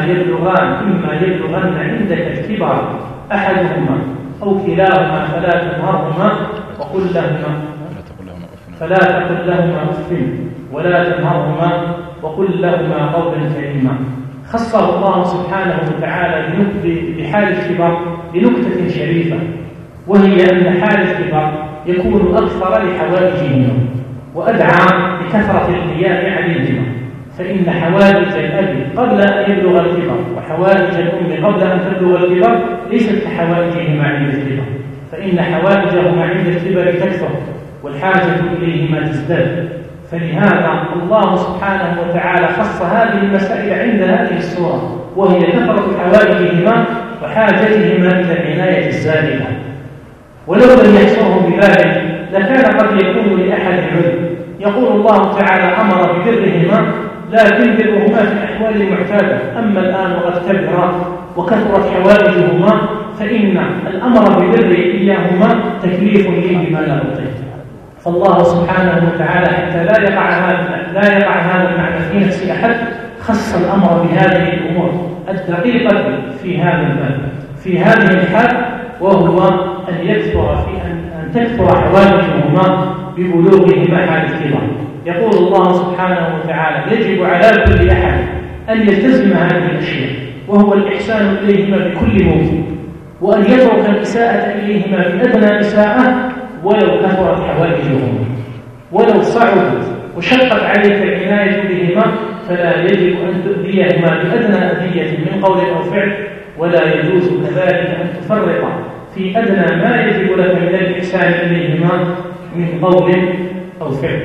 يبلغن عندك الكبر أحدهما أو كلاهما فلا تنهرهما وقل لهما فلا تقل لهما أف ولا تنهرهما وقل لهما قولا كريما. خصه الله سبحانه وتعالى بحال الكبر بنكتة شريفة، وهي أن حال الكبر يكون أكثر لحوائجهما وأدعى بكثرة القيام عليهما، فإن حوائج الأب قبل أن يبلغ الكبر وحوائج الأم قبل أن تبلغ الكبر ليست كحوائجهما عند الكبر، فإن حوائجهما عند الكبر تكثر والحاجة إليهما تزداد. فلهذا الله سبحانه وتعالى خص هذه المسائل عند هذه السورة، وهي كثرة حوائجهما وحاجتهما إلى العناية الزائدة. ولو لم يحصرهم بذلك لكان قد يكون لأحد عذر، يقول الله تعالى أمر ببرهما لكن برهما في الأحوال المعتادة، أما الآن وقد كبرا وكثرت حوائجهما فإن الأمر ببر إياهما تكليف لي بما لا أطيق. فالله سبحانه وتعالى حتى لا يقع هذا المعنى في نفس أحد خص الأمر بهذه الأمور الدقيقة في هذا الباب في هذه الحال، وهو أن تكثر حوائجهما ببلوغهما حال الكبر. يقول الله سبحانه وتعالى يجب على كل أحد أن يلتزم هذه الأشياء، وهو الإحسان إليهما بكل ممكن، وأن يترك الإساءة إليهما بأدنى إساءة ولو كثرت حوائجهما، ولو صعبت وشقت عليك العناية بهما فلا يجب أن تؤذيهما بأدنى أذية من قول أو فعل، ولا يجوز كذلك أن تفرط في أدنى ما يجب لك من الإحسان إليهما من قول أو فعل.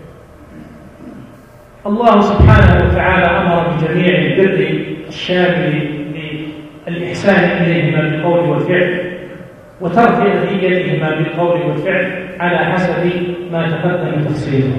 الله سبحانه وتعالى أمر بجميع البر الشامل للإحسان إليهما بالقول والفعل، وترك أذيتهما بالقول والفعل على حسب ما تقدم تفصيله.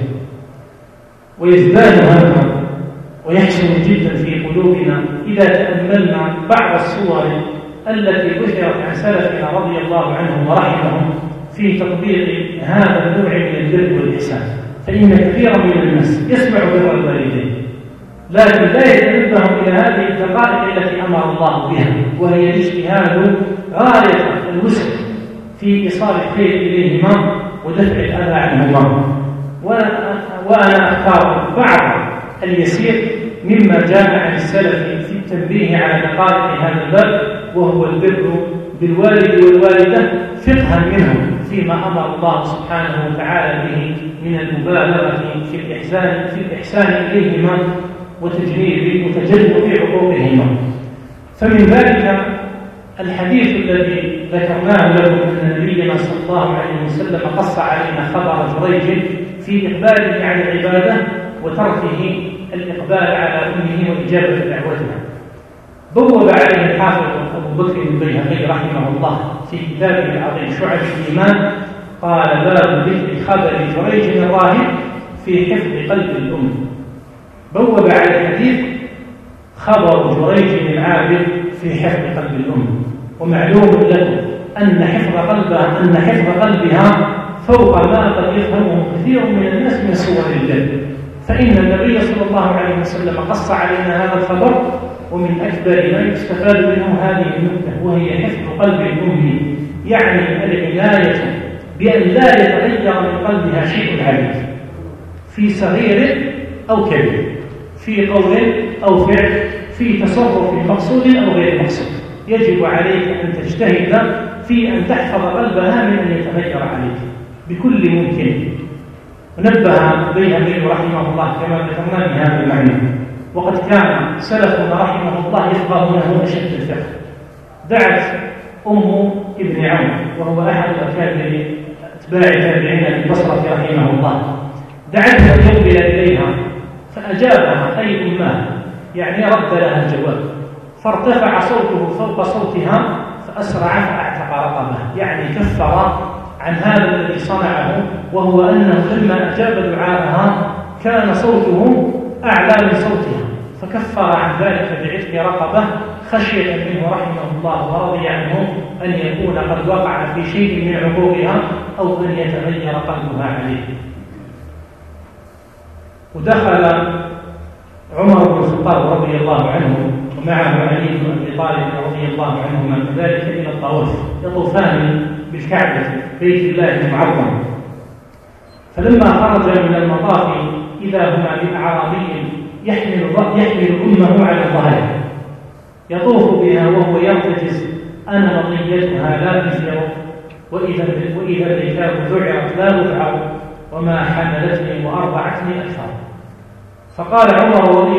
ويزداد هذا ويحسن جدا في قلوبنا إذا تأملنا بعض الصور التي ذكرت عن سلفنا رضي الله عنهم ورحمهم في تطبيق هذا النوع من البر والإحسان. فإن كثيرا من الناس يسمع بر الوالدين لكن لا يتنبه إلى هذه الدقائق التي أمر الله بها، وهي الاجتهاد غاية الوسع في إيصال الخير إليهما ودفع الأذى عنهما. وأنا أختار بعض اليسير مما جاء عن السلف في التنبيه على دقائق هذا الباب، وهو البر بالوالد والوالدة فقها منهم فيما أمر الله سبحانه وتعالى به من المبالغة في الإحسان إليهما وتجنب حقوقهما. فمن ذلك الحديث الذي ذكرناه لكم أن نبينا صلى الله عليه وسلم قص علينا خبر جريج في إقباله على العبادة وتركه الإقبال على أمه وإجابة دعوتها. بوب عليه الحافظ أبو بكر البيهقي رحمه الله في كتابه العظيم شعب الإيمان، قال باب ذكر خبر جريج الراهب في حفظ قلب الأم. بوب على الحديث خبر جريج العابد في حفظ قلب الأم. ومعلوم لكم أن حفظ قلبها فوق ما قد يفهمه كثير من الناس من صور الله، فإن النبي صلى الله عليه وسلم قص علينا هذا الخبر، ومن أكبر ما يستفاد منه هذه النكتة وهي حفظ قلب الأم، يعني العناية بأن لا يتغير من قلبها شيء عليك في صغير أو كبير، في قول أو فعل، في تصرف مقصود أو غير مقصود. يجب عليك أن تجتهد في أن تحفظ قلبها من أن يتغير عليك بكل ممكن. ونبه البيهقي رحمه الله كما ذكرنا بهذا المعنى. وقد كان سلفنا رحمه الله يفقهونه أشد الفقه. دعت أم ابن عون وهو أحد أكابر أتباع تابعين بالبصرة رحمه الله، دعتها ليقبل إليها فأجابها أي أمها، يعني رد لها الجواب، فارتفع صوته فوق صوتها فأسرع فأعتق رقبه، يعني كفر عن هذا الذي صنعه، وهو أنه لما أجاب دعاءها كان صوته أعلى من صوتها، فكفر عن ذلك بعتق رقبه خشية منه رحمه الله ورضي عنه أن يكون قد وقع في شيء من عقوقها أو أن يتغير قلبها عليه. ودخل عمر بن الخطاب رضي الله عنه ومعه علي بن أبي طالب رضي الله عنهما كذلك إلى الطواف، يطوفان بالكعبة بيت الله المعظم. فلما خرج من المطاف إذا هما بأعرابي يحمل أمه على ظهره يطوف بها وهو يرتجز: أنا مطيتها لا تزر، وإذا الركاب ذعرت لا تذعر، وما حملتني وأرضعتني أكثر. فقال علي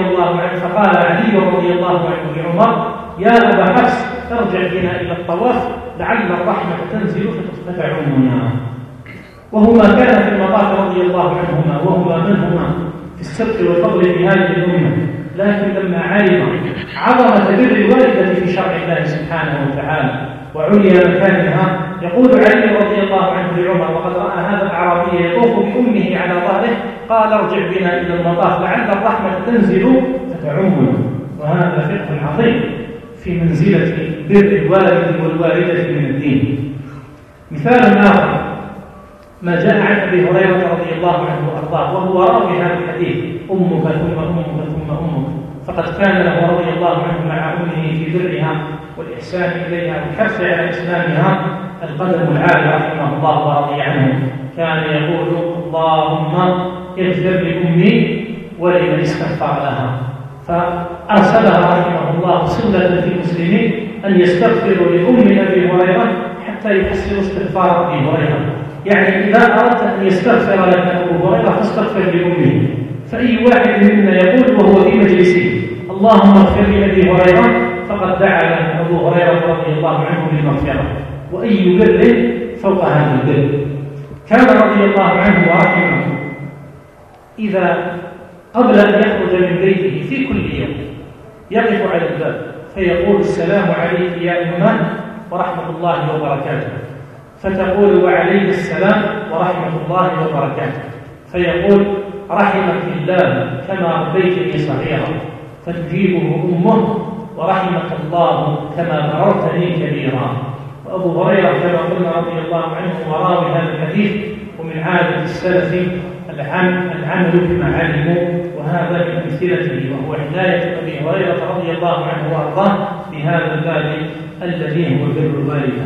رضي الله عنه لعمر: يا أبا حفص، ارجع بنا إلى الطواف لعل الرحمة تنزل فتعمنا. وهما كان في المطاف رضي الله عنهما وهما منهما في السبق والفضل في هذه الأمة، لكن لما علم عظمة بر الوالدة في شرع الله سبحانه وتعالى وعلي مكانها، يقول علي رضي الله عنه لعمر وقد رأى هذا الأعرابي يطوف بأمه على ظهره: قال ارجع بنا إلى المطاف لعل الرحمة تنزل فتعمنا. وهذا فقه عظيم في منزلة بر الوالد والوالدة من الدين. مثال آخر ما جاء عن أبي هريرة رضي الله عنه وأرضاه وهو راوي هذا الحديث: أمك ثم أمك ثم أمك. فقد كان له رضي الله عنه مع أمه في برها والإحسان إليها والحرص على إسلامها القدم العالي رحمه الله ورضي عنه. كان يقول: اللهم اغفر لأمي ولمن استغفر لها. فأرسلها رحمه الله سنة في المسلمين أن يستغفروا لأم أبي هريرة حتى يحسنوا استغفار أبي هريرة. يعني إذا أردت أن يستغفر لك أبو هريرة فاستغفر لأمه. فأي واحد منا يقول وهو في مجلسه: اللهم اغفر لأبي هريرة، فقد دعا له أبو هريرة رضي الله عنه بالمغفرة. وأي بر فوق هذا البر. كان رضي الله عنه ورحمه إذا قبل أن يخرج من بيته في كل يوم يقف على الباب فيقول: السلام عليك يا أمان ورحمة الله وبركاته. فتقول: وعليه السلام ورحمة الله وبركاته. فيقول: رحمك الله كما ربيتني صغيرا. فتجيبه أمه: ورحمك الله كما بررتني كبيرا. وأبو هريرة كما قلنا رضي الله عنه وراوي هذا الحديث، ومن عادة السلف العمل بما علموا، وهذا من أمثلته، وهو عناية أبي هريرة رضي الله عنه وأرضاه بهذا الباب الذي هو بر الوالدة.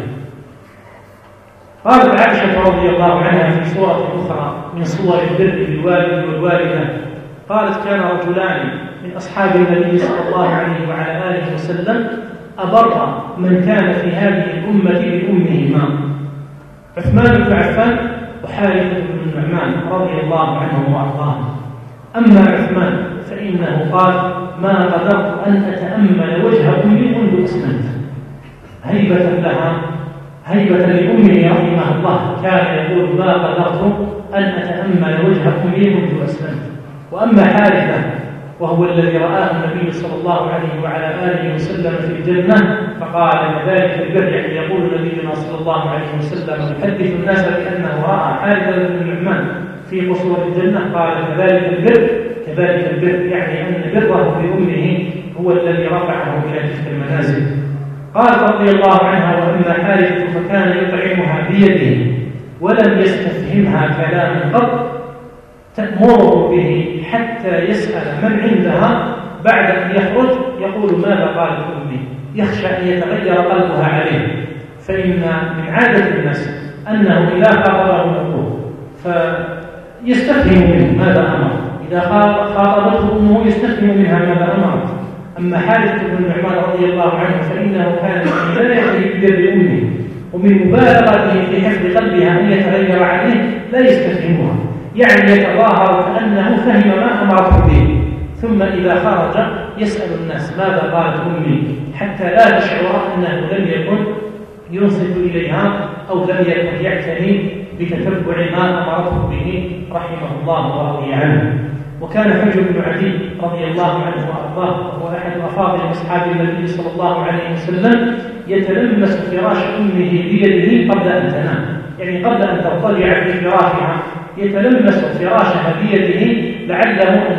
قالت عائشة رضي الله عنها في سورة أخرى من صور البر بالوالد والوالدة، قالت: كان رجلان من أصحاب النبي صلى الله عليه وعلى آله وسلم أبر من كان في هذه الأمة بأمهما: عثمان بن عفان وحارثة بن النعمان رضي الله عنهم وأرضاهم. أما عثمان فإنه قال: ما قدرت أن أتأمل وجه أمي منذ أسلمت. هيبة لها، هيبة لأمه رحمه الله، كان يقول: ما قدرت أن أتأمل وجه أمي منذ أسلمت. وأما حارثة وهو الذي رآه النبي صلى الله عليه وعلى آله وسلم في الجنة فقال: كذلك البر. يعني يقول نبينا صلى الله عليه وسلم يحدث الناس بأنه رأى حارثة بن النعمان في قصور الجنة، قال: كذلك البر، كذلك البر، يعني أن بره بأمه هو الذي رفعه إلى تلك المنازل. قال رضي الله عنها: وأما حارثة فكان يطعمها بيده ولم يستفهمها كلاما قط، تأمره به حتى يسأل من عندها بعد أن يخرج يقول: ماذا قالت أمي؟ يخشى أن يتغير قلبها عليه. فإن من عادة الناس أنه إذا خاطبه أمه فيستفهم منه ماذا أمر، إذا خاطبته أمه يستفهم منها ماذا أمرت. أما حارثة بن النعمان رضي الله عنه فإنه كان لا يحيي ببر أمه، ومن مبالغته في حفظ قلبها أن يتغير عليه لا يستفهمها، يعني يتظاهر كأنه فهم ما أمرته به، ثم إذا خرج يسأل الناس: ماذا قالت أمي؟ حتى لا تشعر أنه لم يكن ينصت إليها أو لم يكن يعتني بتتبع ما أمرته به رحمه الله ورضي عنه. وكان حجر بن عدي رضي الله عنه وأرضاه وهو أحد أفاضل أصحاب النبي صلى الله عليه وسلم يتلمس فراش أمه بيده قبل أن تنام، يعني قبل أن تضطجع في فراشها يتلمس فراشها بيده لعله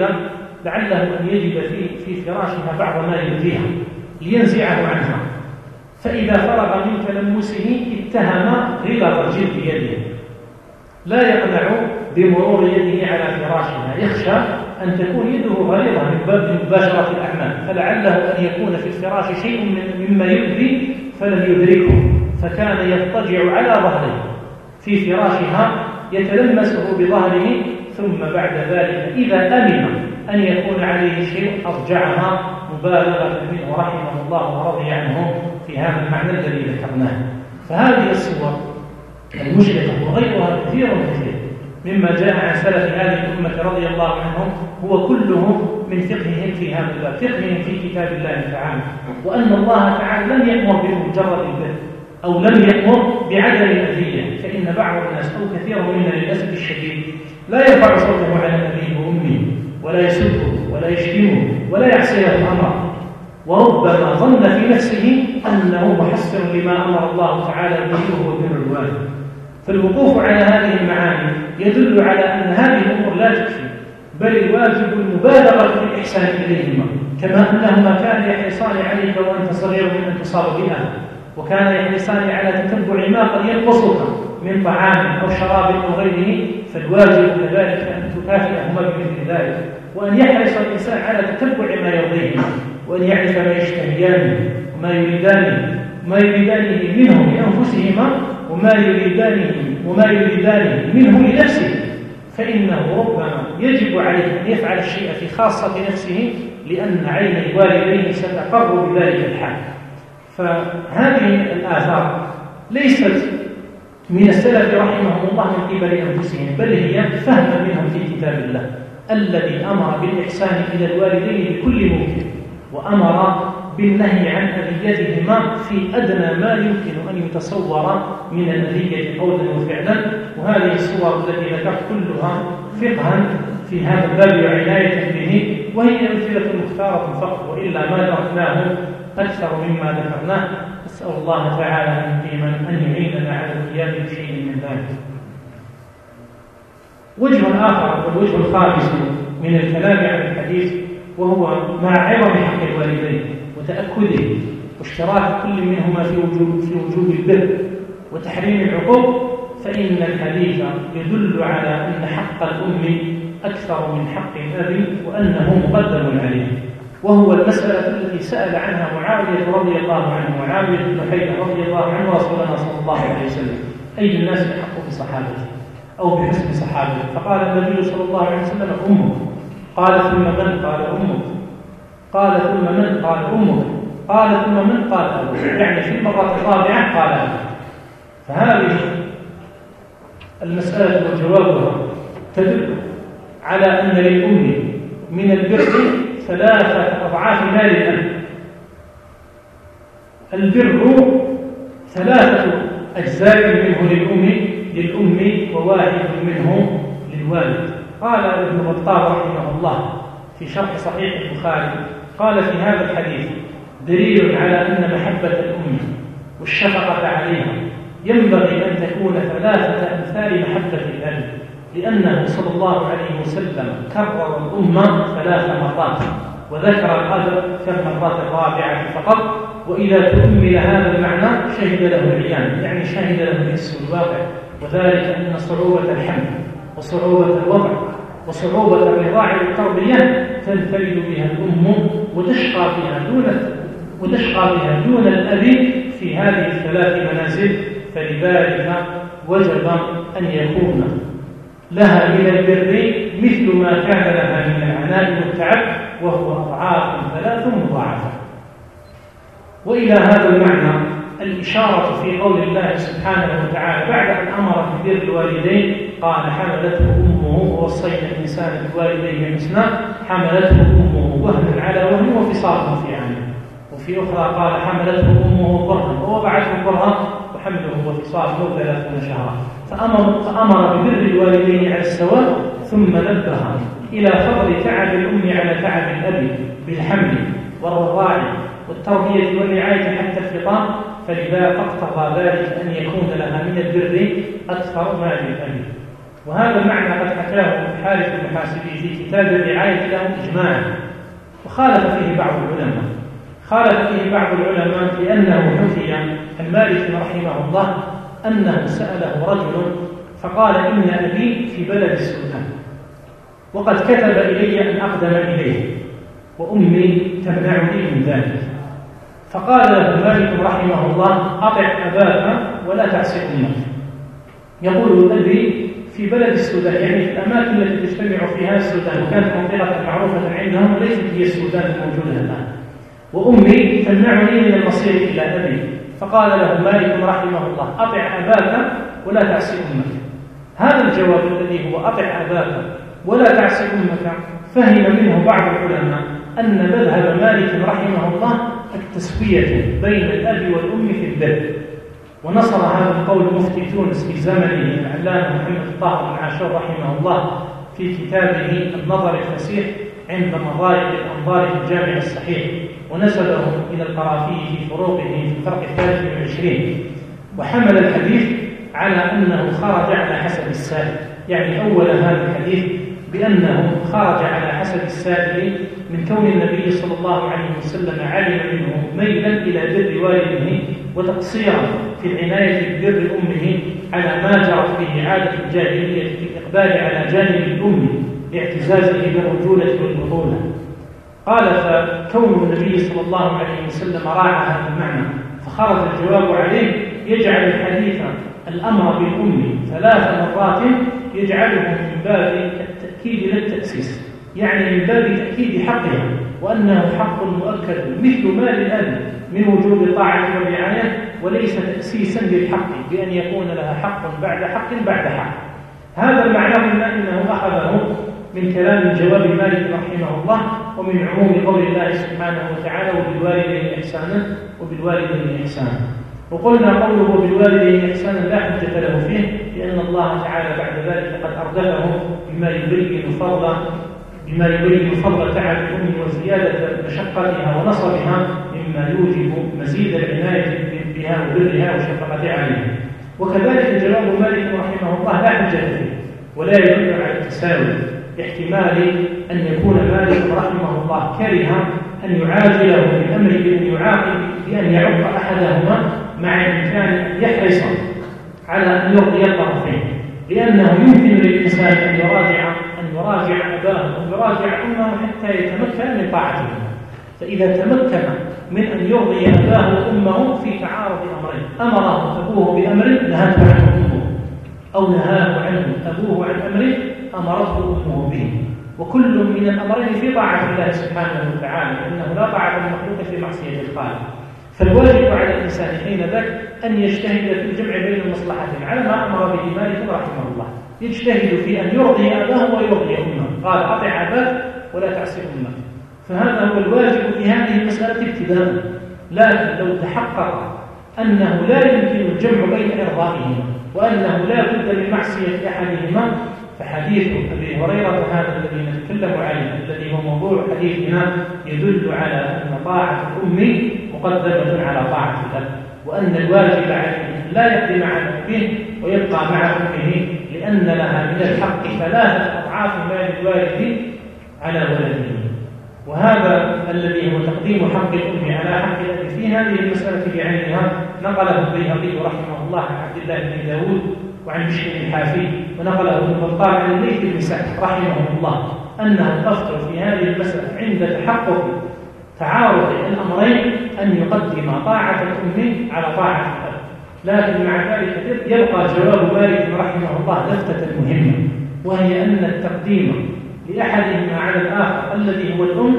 أن يجد في فراشها بعض ما يؤذيها لينزعه عنها. فإذا فرغ من تلمسه اتهم غلظ جلد يده، لا يقنع بمرور يده على فراشها، يخشى أن تكون يده غليظة من باب مباشرة الأعمال، فلعله أن يكون في الفراش شيء مما يؤذي فلم يدركه، فكان يضطجع على ظهره في فراشها يتلمسه بظهره، ثم بعد ذلك إذا أمن أن يكون عليه شيء أرجعها مبالغة منه رحمه الله ورضي عنه في هذا المعنى الذي ذكرناه. فهذه الصور المشرقة وغيرها كثير مما جاء عن سلف هذه الأمة رضي الله عنهم هو كله من فقههم في هذا الباب، فقههم في كتاب الله تعالى، وأن الله تعالى لم يأمر بمجرد البر أو لم يأمر بعدم الأذية. فإن بعض الناس أو كثير منا للأسف الشديد لا يرفع صوته على أبيه وأمه ولا يسبه ولا يشتمه ولا يعصيه الأمر، وربما ظن في نفسه أنه محصن لما أمر الله تعالى به وهو بر الوالد. فالوقوف على هذه المعاني يدل على أن هذه الأمور لا تكفي، بل الواجب المبالغة في الإحسان إليهما، كما أنهما كان يحرصان عليك وأنت صغير من أن تصاب بها، وكان يحرصان على تتبع ما قد ينقصك من طعام أو شراب أو غيره، فالواجب كذلك أن تكافئهما بمثل ذلك، وأن يحرص الإنسان على تتبع ما يرضيهما، وأن يعرف ما يشتهيانه وما يريدانه منه لأنفسهما وما يريدانه منه لنفسه، فإنه ربما يجب عليه أن يفعل الشيء في خاصة نفسه، لأن عين والديه ستقر بذلك الحال. فهذه الآثار ليست من السلف رحمهم الله من قبل أنفسهم، بل هي فهم منهم في كتاب الله الذي أمر بالإحسان إلى الوالدين بكل ممكن، وأمر بالنهي عن أذيتهما في أدنى ما يمكن أن يتصور من الأذية قولا وفعلا. وهذه الصور التي ذكرت كلها فقها في هذا الباب وعناية به، وهي أمثلة مختارة فقط، وإلا ما دركناه أكثر مما ذكرناه. أسأل الله تعالى أن يعيننا على القيام بشيء من ذلك. وجه آخر والوجه الخامس من الكلام عن الحديث، وهو مع عظم حق الوالدين وتأكده واشتراك كل منهما في وجوب البر وتحريم العقوق، فإن الحديث يدل على أن حق الأم أكثر من حق الأب، وأنه مقدم عليه، وهو المسألة التي سأل عنها معاوية رضي الله عنه، معاوية بن حيدة رضي الله عنه رسولنا صلى الله عليه وسلم: أي الناس أحق بصحابته أو بحسن صحابته؟ فقال النبي صلى الله عليه وسلم: أمك. قال: ثم من؟ قال: أمك. قال: ثم من؟ قال: أمك. قال: ثم من؟ قال: أبوك. يعني في المرة الرابعة قال أبوك. فهذه المسألة وجوابها تدل على أن للأم من البر 3 أضعاف ما للأب. البر 3 أجزاء منه للأم وواحد منه للوالد. قال ابن بطال رحمه الله في شرح صحيح البخاري: قال في هذا الحديث دليل على أن محبة الأم والشفقة عليها ينبغي أن تكون 3 أمثال محبة الأب، لأنه صلى الله عليه وسلم كرر الأمة 3 مرات، وذكر الأب في المرات الرابعة فقط. وإذا تؤمل هذا المعنى شهد له العيان، يعني شهد له الحس الواقع، وذلك أن صعوبة الحمل وصعوبة الوضع وصعوبة الرضاعة والتربية تنفرد بها الأم وتشقى بها دون الأب في هذه ال3 منازل. فلذلك وجب أن يكون لها من البر مثل ما كان لها من العناء والتعب، وهو أضعاف 3 مضاعفة. وإلى هذا المعنى الإشارة في قول الله سبحانه وتعالى بعد أن أمر ببر الوالدين قال: حملته أمه، ووصينا الإنسان بوالديه حسنا، حملته أمه وهنا على وهن وفصاله في عام. وفي أخرى قال: حملته أمه كرها ووضعته كرها وحمله وفصاله 30 شهرا. فأمر ببر الوالدين على السواء، ثم نبه إلى فضل تعب الأم على تعب الأب بالحمل والرضاعة والتربية والرعاية حتى الفطام، فلذا اقتضى ذلك أن يكون لها من البر أكثر ما للأب. وهذا المعنى قد حكاه الحارث المحاسبي في كتاب الرعاية له إجماعا، وخالف فيه بعض العلماء لأنه حكي عن مالك رحمه الله أنه سأله رجل فقال: إن أبي في بلد السودان، وقد كتب إلي أن أقدم إليه، وأمي تمنعني من ذلك، فقال له مالك رحمه الله: أطع أباك ولا تعصي أمك. يقول الذي في بلد السودان، يعني في الأماكن التي تجتمع فيها السودان، وكانت منطقة معروفة عندهم وليست هي السودان الموجودة الآن، وأمي تمنعني من المصير إلى أبي. فقال له مالك رحمه الله: أطع أباك ولا تعصي أمك. هذا الجواب الذي هو أطع أباك ولا تعصي أمك فهم منه بعض العلماء أن مذهب مالك رحمه الله التسوية بين الأب والأم في البر، ونصر هذا القول مفتي تونس في زمنه العلامة محمد طاهر بن عاشور رحمه الله في كتابه النظر الفسيح عند مضايق الأنظار في الجامع الصحيح، ونسبه إلى القرافي في فروقه في الفرق 23، وحمل الحديث على أنه خرج على حسب السائل، يعني أول هذا الحديث بأنه خرج على حسب السائل من كون النبي صلى الله عليه وسلم علم منه ميلا إلى بر والده وتقصيرا في العناية ببر أمه على ما جرت به عادة الجاهلية في الإقبال على جانب الأم لاعتزازه بالرجولة والبطولة. قال: فكون النبي صلى الله عليه وسلم راعى هذا المعنى فخرج الجواب عليه يجعل الحديث الأمر بالأم 3 مرات يجعله من باب التأكيد لا التأسيس، يعني من باب تأكيد حقها وأنه حق مؤكد مثل ما للأب من وجوب الطاعة والرعاية، وليس تأسيسا للحق بأن يكون لها حق بعد حق بعد حق. هذا المعنى مما أنه أخذه من كلام الجواب مالك رحمه الله ومن عموم قول الله سبحانه وتعالى: وبالوالدين إحسانا وبالوالدين إحسانا. وقلنا قوله بالوالدين إحسانا لا حجة له فيه، لأن الله تعالى بعد ذلك قد أردفه بما يبين فضل تعب الأم وزيادة مشقتها ونصبها مما يوجب مزيد العناية بها وبرها وشفقة عليها. وكذلك جواب مالك رحمه الله لا حجة فيه ولا يدل على التساوي، لاحتمال أن يكون مالك رحمه الله كره أن يعاجله بالأمر بأن يعاقب بأن يعق أحدهما، مع الإمكان أن يحرص على أن يرضي الطرفين، لأنه يمكن للإنسان أن يراجع أباه أو يراجع أمه حتى يتمكن من طاعتهما. فإذا تمكن من أن يرضي أباه وأمه في تعارض أمرين، أمره أبوه بأمر نهته عنه أمه، أو نهاه عنه أبوه عن أمر أمرته أمه به، وكل من الأمرين في طاعة الله سبحانه وتعالى، لأنه لا طاعة للمخلوق في معصية الخالق. فالواجب على الإنسان حينذاك أن يجتهد في الجمع بين المصلحتين على ما أمر به مالك رحمه الله، يجتهد في أن يرضي أباه ويرضي أمه. قال: أطع أباك ولا تعصي أمك. فهذا هو الواجب في هذه المسألة ابتداء. لكن لو تحقق أنه لا يمكن الجمع بين إرضائهما وأنه لا بد من معصية أحدهما، فحديث أبي هريرة هذا الذي نتكلم عليه الذي هو موضوع حديثنا يدل على أن طاعة الأم مقدمة على طاعة الأب، وأن الواجب عليه لا يقدم على أبيه ويبقى مع أمه، لأن لها من الحق 3 أضعاف ما للوالد على ولده. وهذا الذي هو تقديم حق الأم على حق الأب في هذه المسألة بعينها نقله البيهقي رحمه الله عن عبد الله بن داود وعن بشر الحافي، ونقله ابن بطال عن الليث بن سعد رحمه الله أنه أفضل في هذه المسألة عند تحقق تعارض الأمرين أن يقدم طاعة الأم على طاعة الأب. لكن مع ذلك يبقى جواب مالك رحمه الله لفتة مهمة، وهي أن التقديم لأحدهما على الآخر الذي هو الأم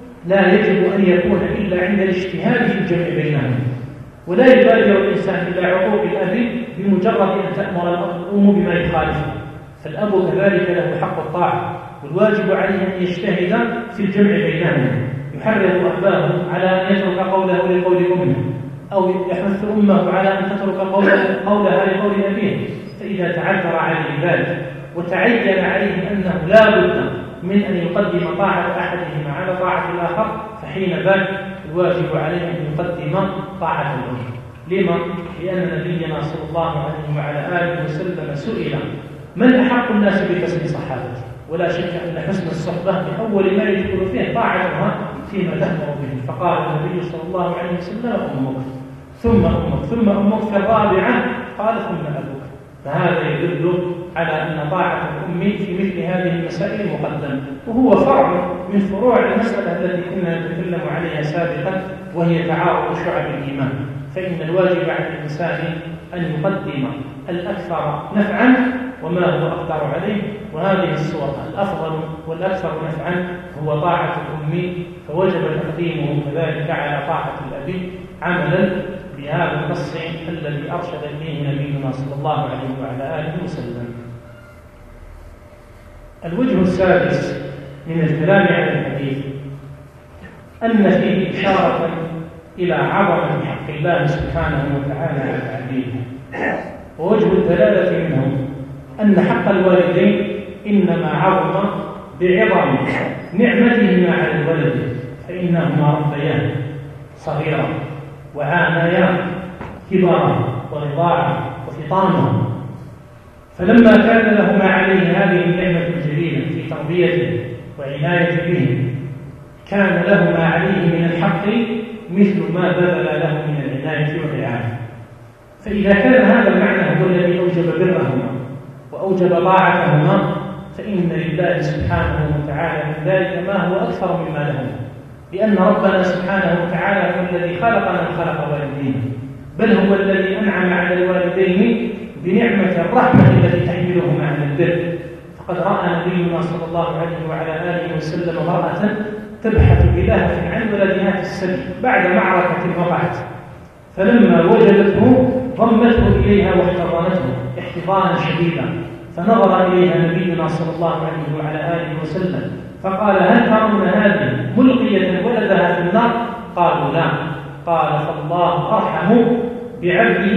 لا يجب أن يكون إلا عند الاجتهاد في الجمع بينهم، ولا يبادر الإنسان إلى عقوق الأب بمجرد أن تأمر الأم بما يخالفه. فالأب كذلك له حق الطاعة، والواجب عليه أن يجتهد في الجمع بينهم، يحرض أباه على أن يترك قوله لقول أمه، أو يحث أمه على أن تترك قولها لقول أبيه. فإذا تعذر عليه ذلك وتعين عليه أنه لا بد من أن يقدم طاعة أحدهما على طاعة الآخر، فحين ذاك الواجب عليه أن يقدم طاعة الأم. لما؟ لأن نبينا صلى الله عليه وعلى آله وسلم سئل: من أحق الناس بحسن صحابته؟ ولا شك أن حسن الصحبة من أول ما يدخل فيه طاعتها فيما تأمر به. فقال النبي صلى الله عليه وسلم: أمك ثم أمك ثم أمك، في الرابعة قال: ثم أبوك. فهذا يدل على أن طاعة الأم في مثل هذه المسائل مقدمة، وهو فرع من فروع المسألة التي كنا نتكلم عليها سابقا وهي تعارض شعب الإيمان، فإن الواجب على الإنسان أن يقدم الأكثر نفعا وما هو أقدر عليه، وهذه الصور الأفضل والأكثر نفعا هو طاعة الأم، فوجب تقديمه كذلك على طاعة الأب عملا بهذا النص الذي أرشد إليه نبينا صلى الله عليه وعلى آله وسلم. الوجه السادس من الكلام على الحديث أن فيه إشارة إلى عظمة حق الله سبحانه وتعالى على عبيده، ووجه الدلالة منه أن حق الوالدين إنما عظم بعظم نعمتهما على الولد، فإنهما ربيان صغيرا وعانيا كبرا ورضاعا وفطاما، فلما كان لهما عليه هذه النعمة الجليلة في تربيته وعناية به كان لهما عليه من الحق مثل ما بذل له من العناية والرعاية. فإذا كان هذا المعنى هو الذي أوجب برهما وأوجب طاعتهما، فإن لله سبحانه وتعالى من ذلك ما هو أكثر مما لهما، لأن ربنا سبحانه وتعالى هو الذي خلق من خلق والدين، بل هو الذي أنعم على الوالدين بنعمة الرحمة التي تحملهما على البر. فقد رأى نبينا صلى الله عليه وعلى آله وسلم امرأة تبحث بلهف عن ولدها في السبيل بعد معركة وقعت، فلما وجدته ضمته إليها واحتضنته احتضانا شديدا، فنظر إليها نبينا صلى الله عليه وعلى آله وسلم فقال: هل ترون هذه ملقية ولدها في النار؟ قالوا: لا. قال: فالله أرحم بعبده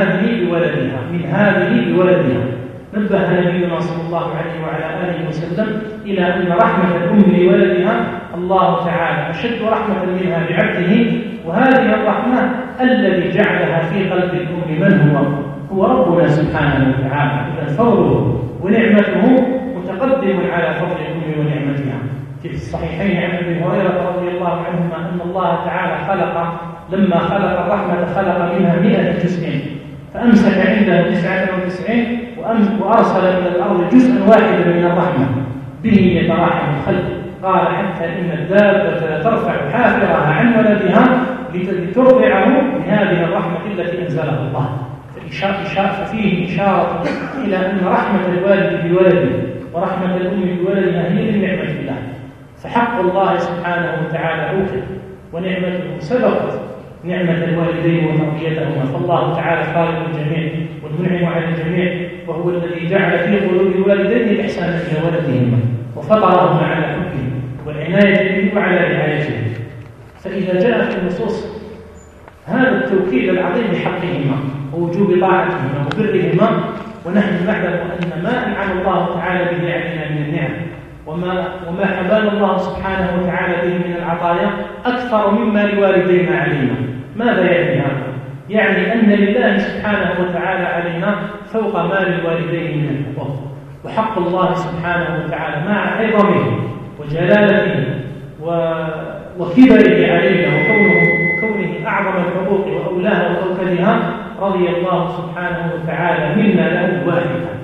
من هذه بولدها. نبه نبينا صلى الله عليه وعلى آله وسلم إلى أن رحمة الأم لولدها الله تعالى أشد رحمة منها بعبده، وهذه الرحمة الذي جعلها في قلب الأم من هو ربنا سبحانه وتعالى، إذن فضله ونعمته متقدم على فضل الأم ونعمتها. في الصحيحين عن أبي هريرة رضي الله عنهما أن الله تعالى لما خلق الرحمة خلق منها 100 جزء، فأمسك عنده 99 وأرسل إلى الأرض جزءا واحدا من الرحمة به يتراحم الخلق. قال: حتى إن الدابة ترفع حافرها عن ولدها لترضعه بهذه الرحمة التي أنزلها الله. ففيه إشارة إلى أن رحمة الوالد بولده ورحمة الأم بولدها هي من نعمة الله، فحق الله سبحانه وتعالى أوكل ونعمته سبقت نعمة الوالدين وتربيتهما، فالله تعالى خالق الجميع والمنعم على الجميع، وهو الذي جعل في قلوب الوالدين الإحسان إلى ولدهما وفطرهما على حبه والعناية به وعلى رعايته. فإذا جاء في النصوص هذا التوكيد العظيم بحقهما ووجوب طاعتهما وبرهما، ونحن نعلم أن ما أنعم الله تعالى به علينا من النعم وما حبانا الله سبحانه وتعالى به من العطايا أكثر مما لوالدينا علينا. ماذا يعني هذا؟ يعني أن لله سبحانه وتعالى علينا فوق ما للوالدين من الحقوق، وحق الله سبحانه وتعالى مع عظمه وجلالته وكبره علينا وكونه أعظم الحقوق وأولاها وأوكدها، رضي الله سبحانه وتعالى منا له واحدا.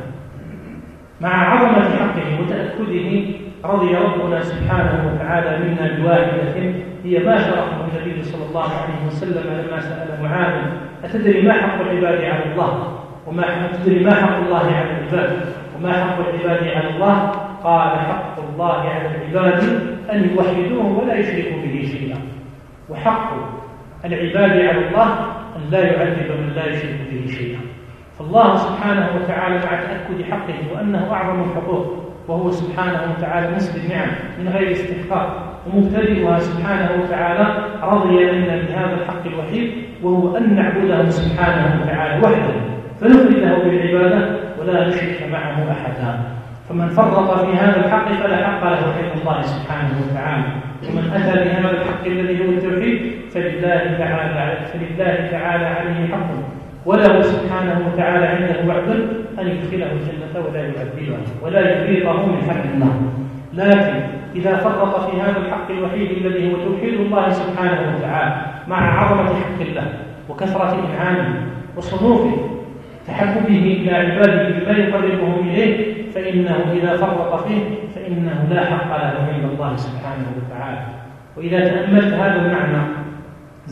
مع عظمة حقه وتأكده رضي ربنا سبحانه وتعالى منا بواحدة هي ما شرحه النبي صلى الله عليه وسلم لما سأل معاذ: أتدري ما حق العباد على الله؟ أتدري ما حق الله على العباد؟ وما حق العباد على الله؟ قال: حق الله على العباد أن يوحدوه ولا يشركوا به شيئا، وحق العباد على الله أن لا يعذب من لا يشرك به شيئا. فالله سبحانه وتعالى مع تأكد حقه وأنه أعظم الحقوق، وهو سبحانه وتعالى مسبب النعم من غير استحقاق ومبتدئها سبحانه وتعالى، رضي لنا بهذا الحق الوحيد وهو أن نعبده سبحانه وتعالى وحده فنفرده بالعبادة ولا نشرك معه أحدا. فمن فرط في هذا الحق فلا حق له عند الله سبحانه وتعالى، ومن أتى بهذا الحق الذي هو التوحيد فلله تعالى عليه حق، وله سبحانه وتعالى عنده وعد أن يدخله الجنة ولا يعذبه ولا يفرطه من حق النار. لكن إذا فرط في هذا الحق الوحيد الذي هو توحيد الله سبحانه وتعالى مع عظمة حق الله وكثرة إنعامه وصنوفه تحببه إلى عباده بما يقربهم إليه، فإنه إذا فرط فيه فإنه لا حق له عند الله سبحانه وتعالى. وإذا تأملت هذا المعنى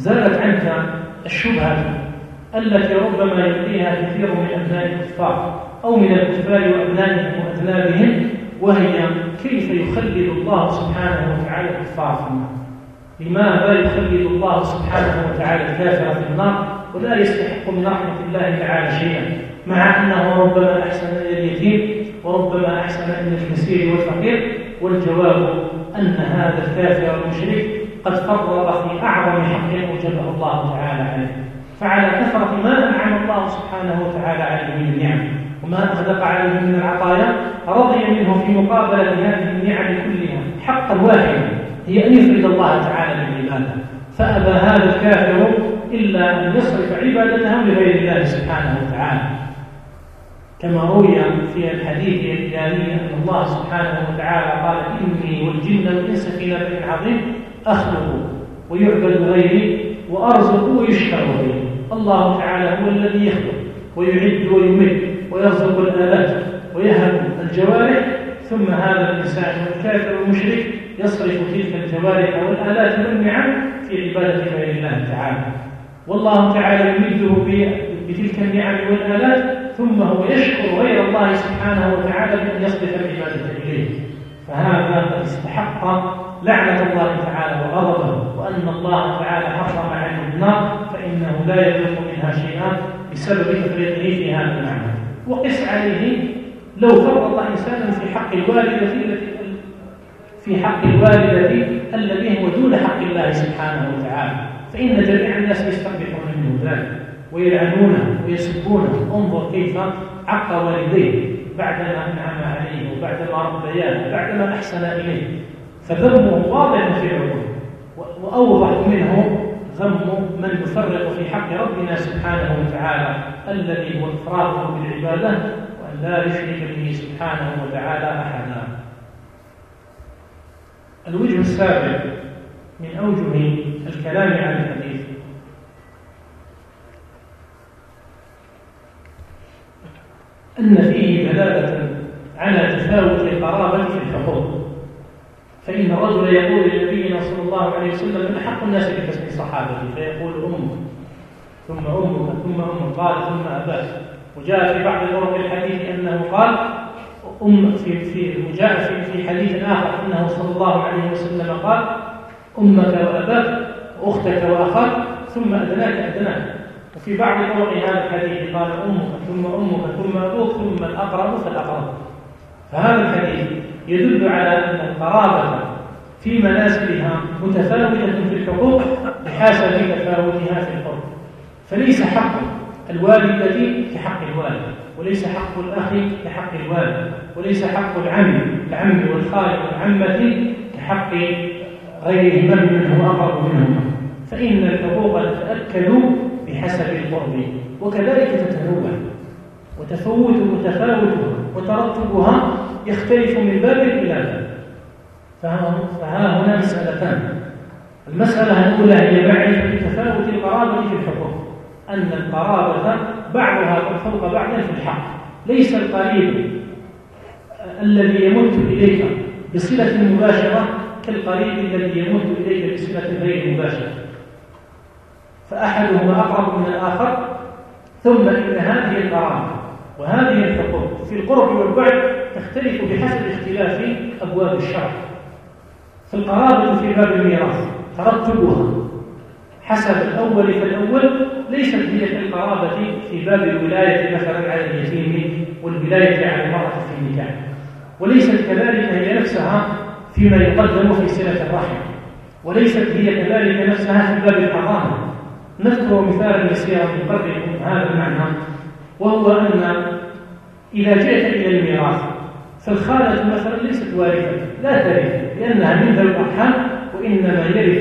الشبهة التي ربما يلقيها كثير من أبناء الكفار أو من الكفار وأبنائهم وأذنابهم، وهي كيف يخلد الله سبحانه وتعالى الكفار في النار؟ لماذا يخلد الله سبحانه وتعالى الكافر في النار ولا يستحق من رحمة الله تعالى شيئا، مع أنه ربما أحسن إلى اليتيم وربما أحسن إلى المسكين والفقير؟ والجواب أن هذا الكافر المشرك قد فرط في أعظم حق أوجبه الله تعالى عليه، فعلى كثرة ما أنعم الله سبحانه وتعالى عليه من النعم وما أغدق عليه من العطايا رضي منه في مقابلة هذه النعم كلها حقا واحدا، هي أن يفرد الله تعالى بالعبادة، فأبى هذا الكافر إلا أن يصرف عبادته لغير الله سبحانه وتعالى، كما روي في الحديث الإلهي أن الله سبحانه وتعالى قال: إني والجن والإنس في نبأ عظيم أخلق ويعبد غيري وأرزق ويشكر غيري. الله تعالى هو الذي يخلق ويعد ويمد ويرزق الآلات ويهب الجوارح، ثم هذا الإنسان الكافر المشرك يصرف تلك الجوارح والآلات والنعم في عبادة غير الله تعالى، والله تعالى يمده بتلك النعم والآلات، ثم هو يشكر غير الله سبحانه وتعالى بأن يصرف العبادة إليه، فهذا قد استحق لعنة الله تعالى وغضبه، وأن الله تعالى حرم عنه النار فإنه لا يذوق منها شيئا بسبب تفريطه في هذا المعنى. وقس عليه لو فرط إنسان في حق الوالدة الذي هو دون حق الله سبحانه وتعالى، فإن جميع الناس يستقبحون منه ذلك ويلعنونه ويسبونه. انظر كيف عق والديه بعدما أنعم عليه وبعدما ربياه بعدما أحسن إليه، فذمه واضح في العقول، وأوضح منه ذم من يفرق في حق ربنا سبحانه وتعالى الذي هو إفراده بالعبادة وأن لا يشرك به سبحانه وتعالى أحدا. الوجه السابع من أوجه الكلام عن الحديث أن فيه دلالة على تفاوت القرابة في الحقوق، فإن الرجل يقول لنبينا صلى الله عليه وسلم: من أحق الناس بحسن صحابتي؟ فيقول: أمك ثم أمك ثم أمك، قال: ثم أباك. وجاء في بعض طرق الحديث أنه قال وجاء في حديث آخر أنه صلى الله عليه وسلم قال: أمك وأباك وأختك وأخاك ثم أدناك أدناك. وفي بعض طرق هذا الحديث قال: أمك ثم أمك ثم أبوك ثم الأقرب فالأقرب. فهذا الحديث يدل على أن القرابة في منازلها متفاوتة في الحقوق بحسب تفاوتها في القرب، فليس حق الوالدة كحق الوالد، وليس حق الأخ كحق الوالد، وليس حق العم والخال والعمة كحق غيرهما منه أقرب منهما، فإن الحقوق تتأكد بحسب القرب، وكذلك تتنوع وتفاوتها وترتبها يختلف من باب إلى باب. فها هنا مسألتان: المسألة الأولى هي معرفة تفاوت القرابة في الحقوق، أن القرابة بعضها فوق بعض في الحق، ليس القريب الذي يمت إليك بصلة مباشرة كالقريب الذي يمت إليك بصلة غير مباشرة، فأحدهما أقرب من الآخر، ثم إن هذه القرابة وهذه الحقوق في القرب والبعد تختلف بحسب اختلاف أبواب الشرع. فالقرابة في باب الميراث ترتبها حسب الأول فالأول ليست هي كالقرابة في باب الولاية مثلا على اليتيم والولاية على المرأة في النكاح، وليست كذلك هي نفسها فيما يقدم في صلة الرحم، وليست هي كذلك نفسها في باب الحضانة. نذكر مثالا يسيرا يقرب هذا المعنى، وهو أن إذا جئت إلى الميراث فالخالة مثلا ليست وارثة، لا ترث لأنها من ذوي الأرحام، وإنما يرث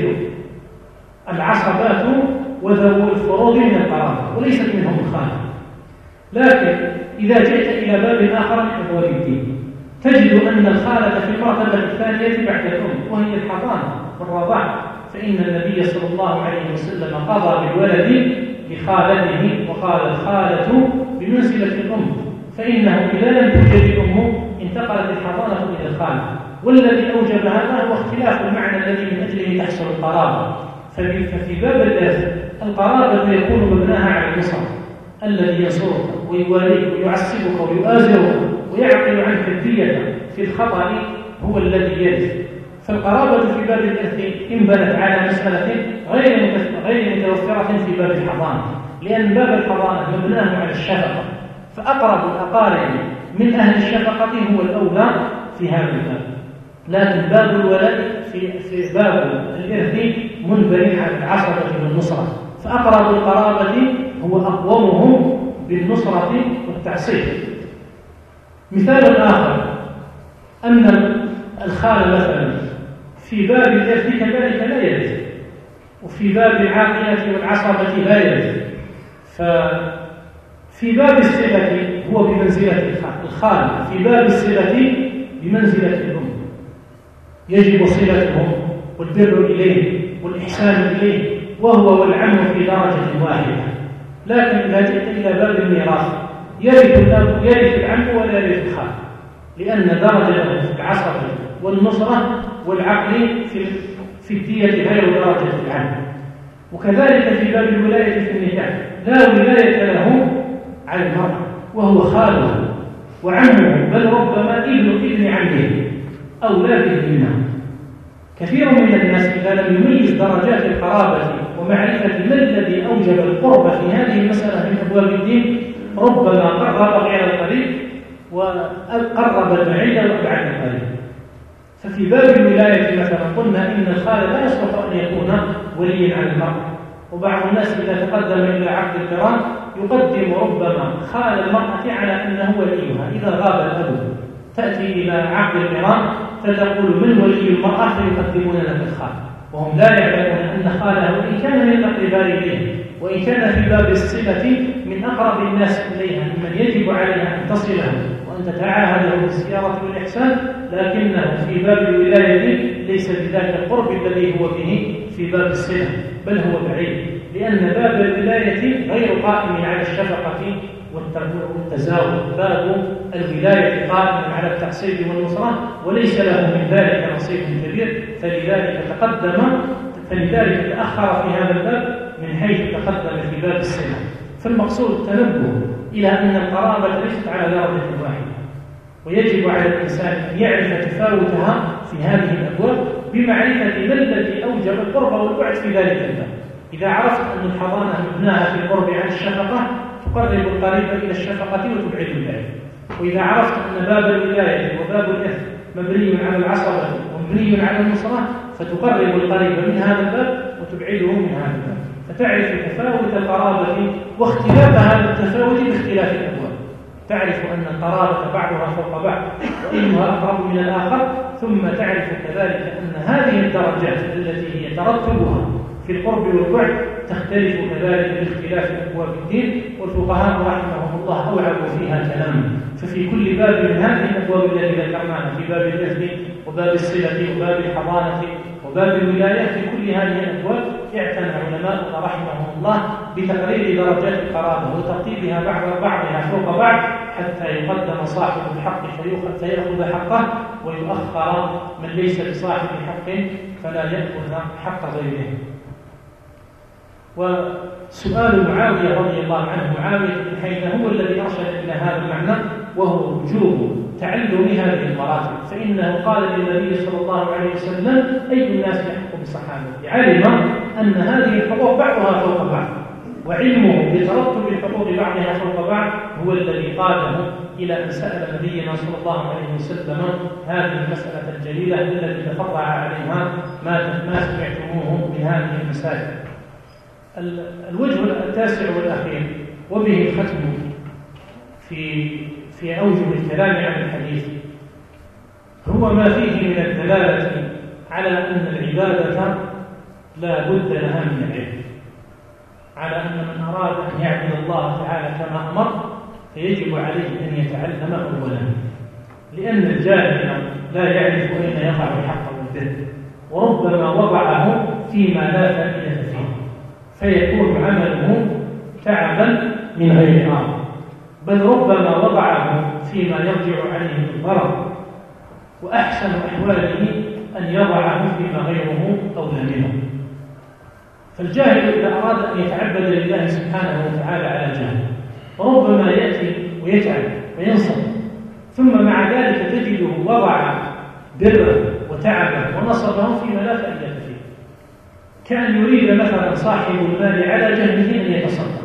العصبات وذوي الفروض من القرابة وليست منهم الخالة. لكن إذا جئت إلى باب آخر من أبواب الدين تجد أن الخالة في المرتبة الثانية بعد الأم، وهي الحضانة والرضاعة، فإن النبي صلى الله عليه وسلم قضى بالولد لخالته، وقال: الخالة بمنزلة الأم، فإنه إذا لم توجد الأم انتقلت الحضانة إلى الخالة، والذي أوجب هذا هو اختلاف المعنى الذي من أجله تحصل القرابة. ففي باب الإرث القرابة يكون مبناها على النصر الذي ينصرك ويواليك ويعصبك ويؤازرك ويعقل عنك الدية في الخطأ هو الذي يرث. فالقرابة في باب الإرث إن بنت على مسألة غير متوفرة في باب الحضانة، لأن باب الحضانة مبناه على الشفقة، فأقرب الأقارب من أهل الشفقة هو الأولى في هذا الباب. لكن باب الولاء في باب الإرث منبني على العصبة والنصرة، فأقرب القرابة هو أقومهم بالنصرة والتعصيب. مثال آخر أن الخال مثلا في باب الإرث كذلك لا يرث، وفي باب العاقلة والعصبة لا يرث. ففي باب الصلة هو بمنزلة الخال، في باب الصلة بمنزلة الأم، يجب صلتهم والبر إليه والإحسان إليه، وهو والعم في درجة واحدة. لكن إذا جئت إلى باب الميراث يرث الأب يرث العم ولا يرث الخال، لأن درجته في العصبة والنصرة والعقل في الدية غير درجة العم. وكذلك في باب الولاية في النكاح لا ولاية له على المرأة وهو خاله وعمه، بل ربما ابن عمه أو لا به منها. كثير من الناس إذا لم يميز درجات القرابة ومعرفة ما الذي أوجب القرب في هذه المسألة من أبواب الدين ربما قرب غير القريب وقرب البعيد وأبعد القريب. ففي باب الولاية مثلا قلنا إن الخال لا يصلح أن يكون وليا على المرأة، وبعض الناس إذا تقدم إلى عقد القران يقدم ربما خال المرأة على أنه وليها إذا غاب الأب. تأتي إلى عقد القران فتقول من ولي المرأة فيقدمون لك الخال، وهم لا يعلمون أن خاله وإن كان من الأقرباء إليه وإن كان في باب الصلة من أقرب الناس إليها ممن يجب عليها أن تصله وأن تتعاهده بالزيارة والإحسان، لكنه في باب الولاية ليس بذاك القرب الذي هو به في باب الصلة، بل هو بعيد، لأن باب الولاية غير قائم على الشفقة والتزاوج. باب الولاية قائم على التعصيب والنصرة وليس له من ذلك نصيب كبير، فلذلك تأخر في هذا الباب من حيث تقدم في باب الصلة. فالمقصود التنبه إلى أن القرابة ليست على درجة واحدة، ويجب على الإنسان أن يعرف تفاوتها في هذه الأبواب بمعرفة ما الذي أوجب القرب والبعد في ذلك الباب. إذا عرفت أن الحضانة مبناها في القرب عن الشفقة تقرب القريب إلى الشفقة وتبعد البعيد، وإذا عرفت أن باب الولاية وباب الإرث مبني على العصبة ومبني على النصرة فتقرب القريب من هذا الباب وتبعده من هذا الباب، فتعرف تفاوت القرابة واختلاف هذا التفاوت باختلاف الأبواب. تعرف أن القرابة بعضها فوق بعض وإنها أقرب من الآخر، ثم تعرف كذلك أن هذه الدرجات التي هي ترتبها في القرب والبعد تختلف كذلك باختلاف أبواب الدين، والفقهاء رحمهم الله أوعبوا فيها كلاما. ففي كل باب من هذه الأبواب التي ذكرناها في باب الإرث وباب الصلة وباب الحضانة وباب الولاية، في كل هذه الأبواب اعتنى علماؤنا رحمهم الله بتقرير درجات القرابة وترتيبها بعضها فوق بعض حتى يقدم صاحب الحق فيأخذ حقه، ويؤخر من ليس بصاحب حق فلا يأخذ حق غيره. وسؤال معاوية رضي الله عنه، معاوية بن حيدة هو الذي أرشد إلى هذا المعنى، وهو وجوب تعلم هذه المراتب، فإنه قال للنبي صلى الله عليه وسلم أي الناس يحق بصحابته، علم أن هذه الحقوق بعضها فوق بعض، وعلمه بترتب الحقوق بعضها فوق بعض هو الذي قاده إلى أن سأل نبينا صلى الله عليه وسلم هذه المسألة الجليلة التي تفرع عليها ما سمعتموه من هذه المسائل. الوجه التاسع والأخير وبه الختم في أوجه الكلام عن الحديث هو ما فيه من الدلالة على أن العبادة لا بد لها من العلم، على أن من أراد أن يعبد الله تعالى كما أمر فيجب عليه أن يتعلم أولا، لأن الجاهل لا يعرف أين يقع الحق والبر، وربما وضعه فيما لا فائدة فيه فيكون عمله تعبا من غير أمر، بل ربما وضعه فيما يرجع عليه بالضرر، وأحسن أحواله أن يضعه فيما غيره أولى منه. فالجاهل إذا أراد أن يتعبد لله سبحانه وتعالى على جهل ربما يأتي ويتعب وينصب، ثم مع ذلك تجده وضع بره وتعبه ونصبه فيما لا فائدة فيه. كان يريد مثلا صاحب المال على جهله أن يتصدق،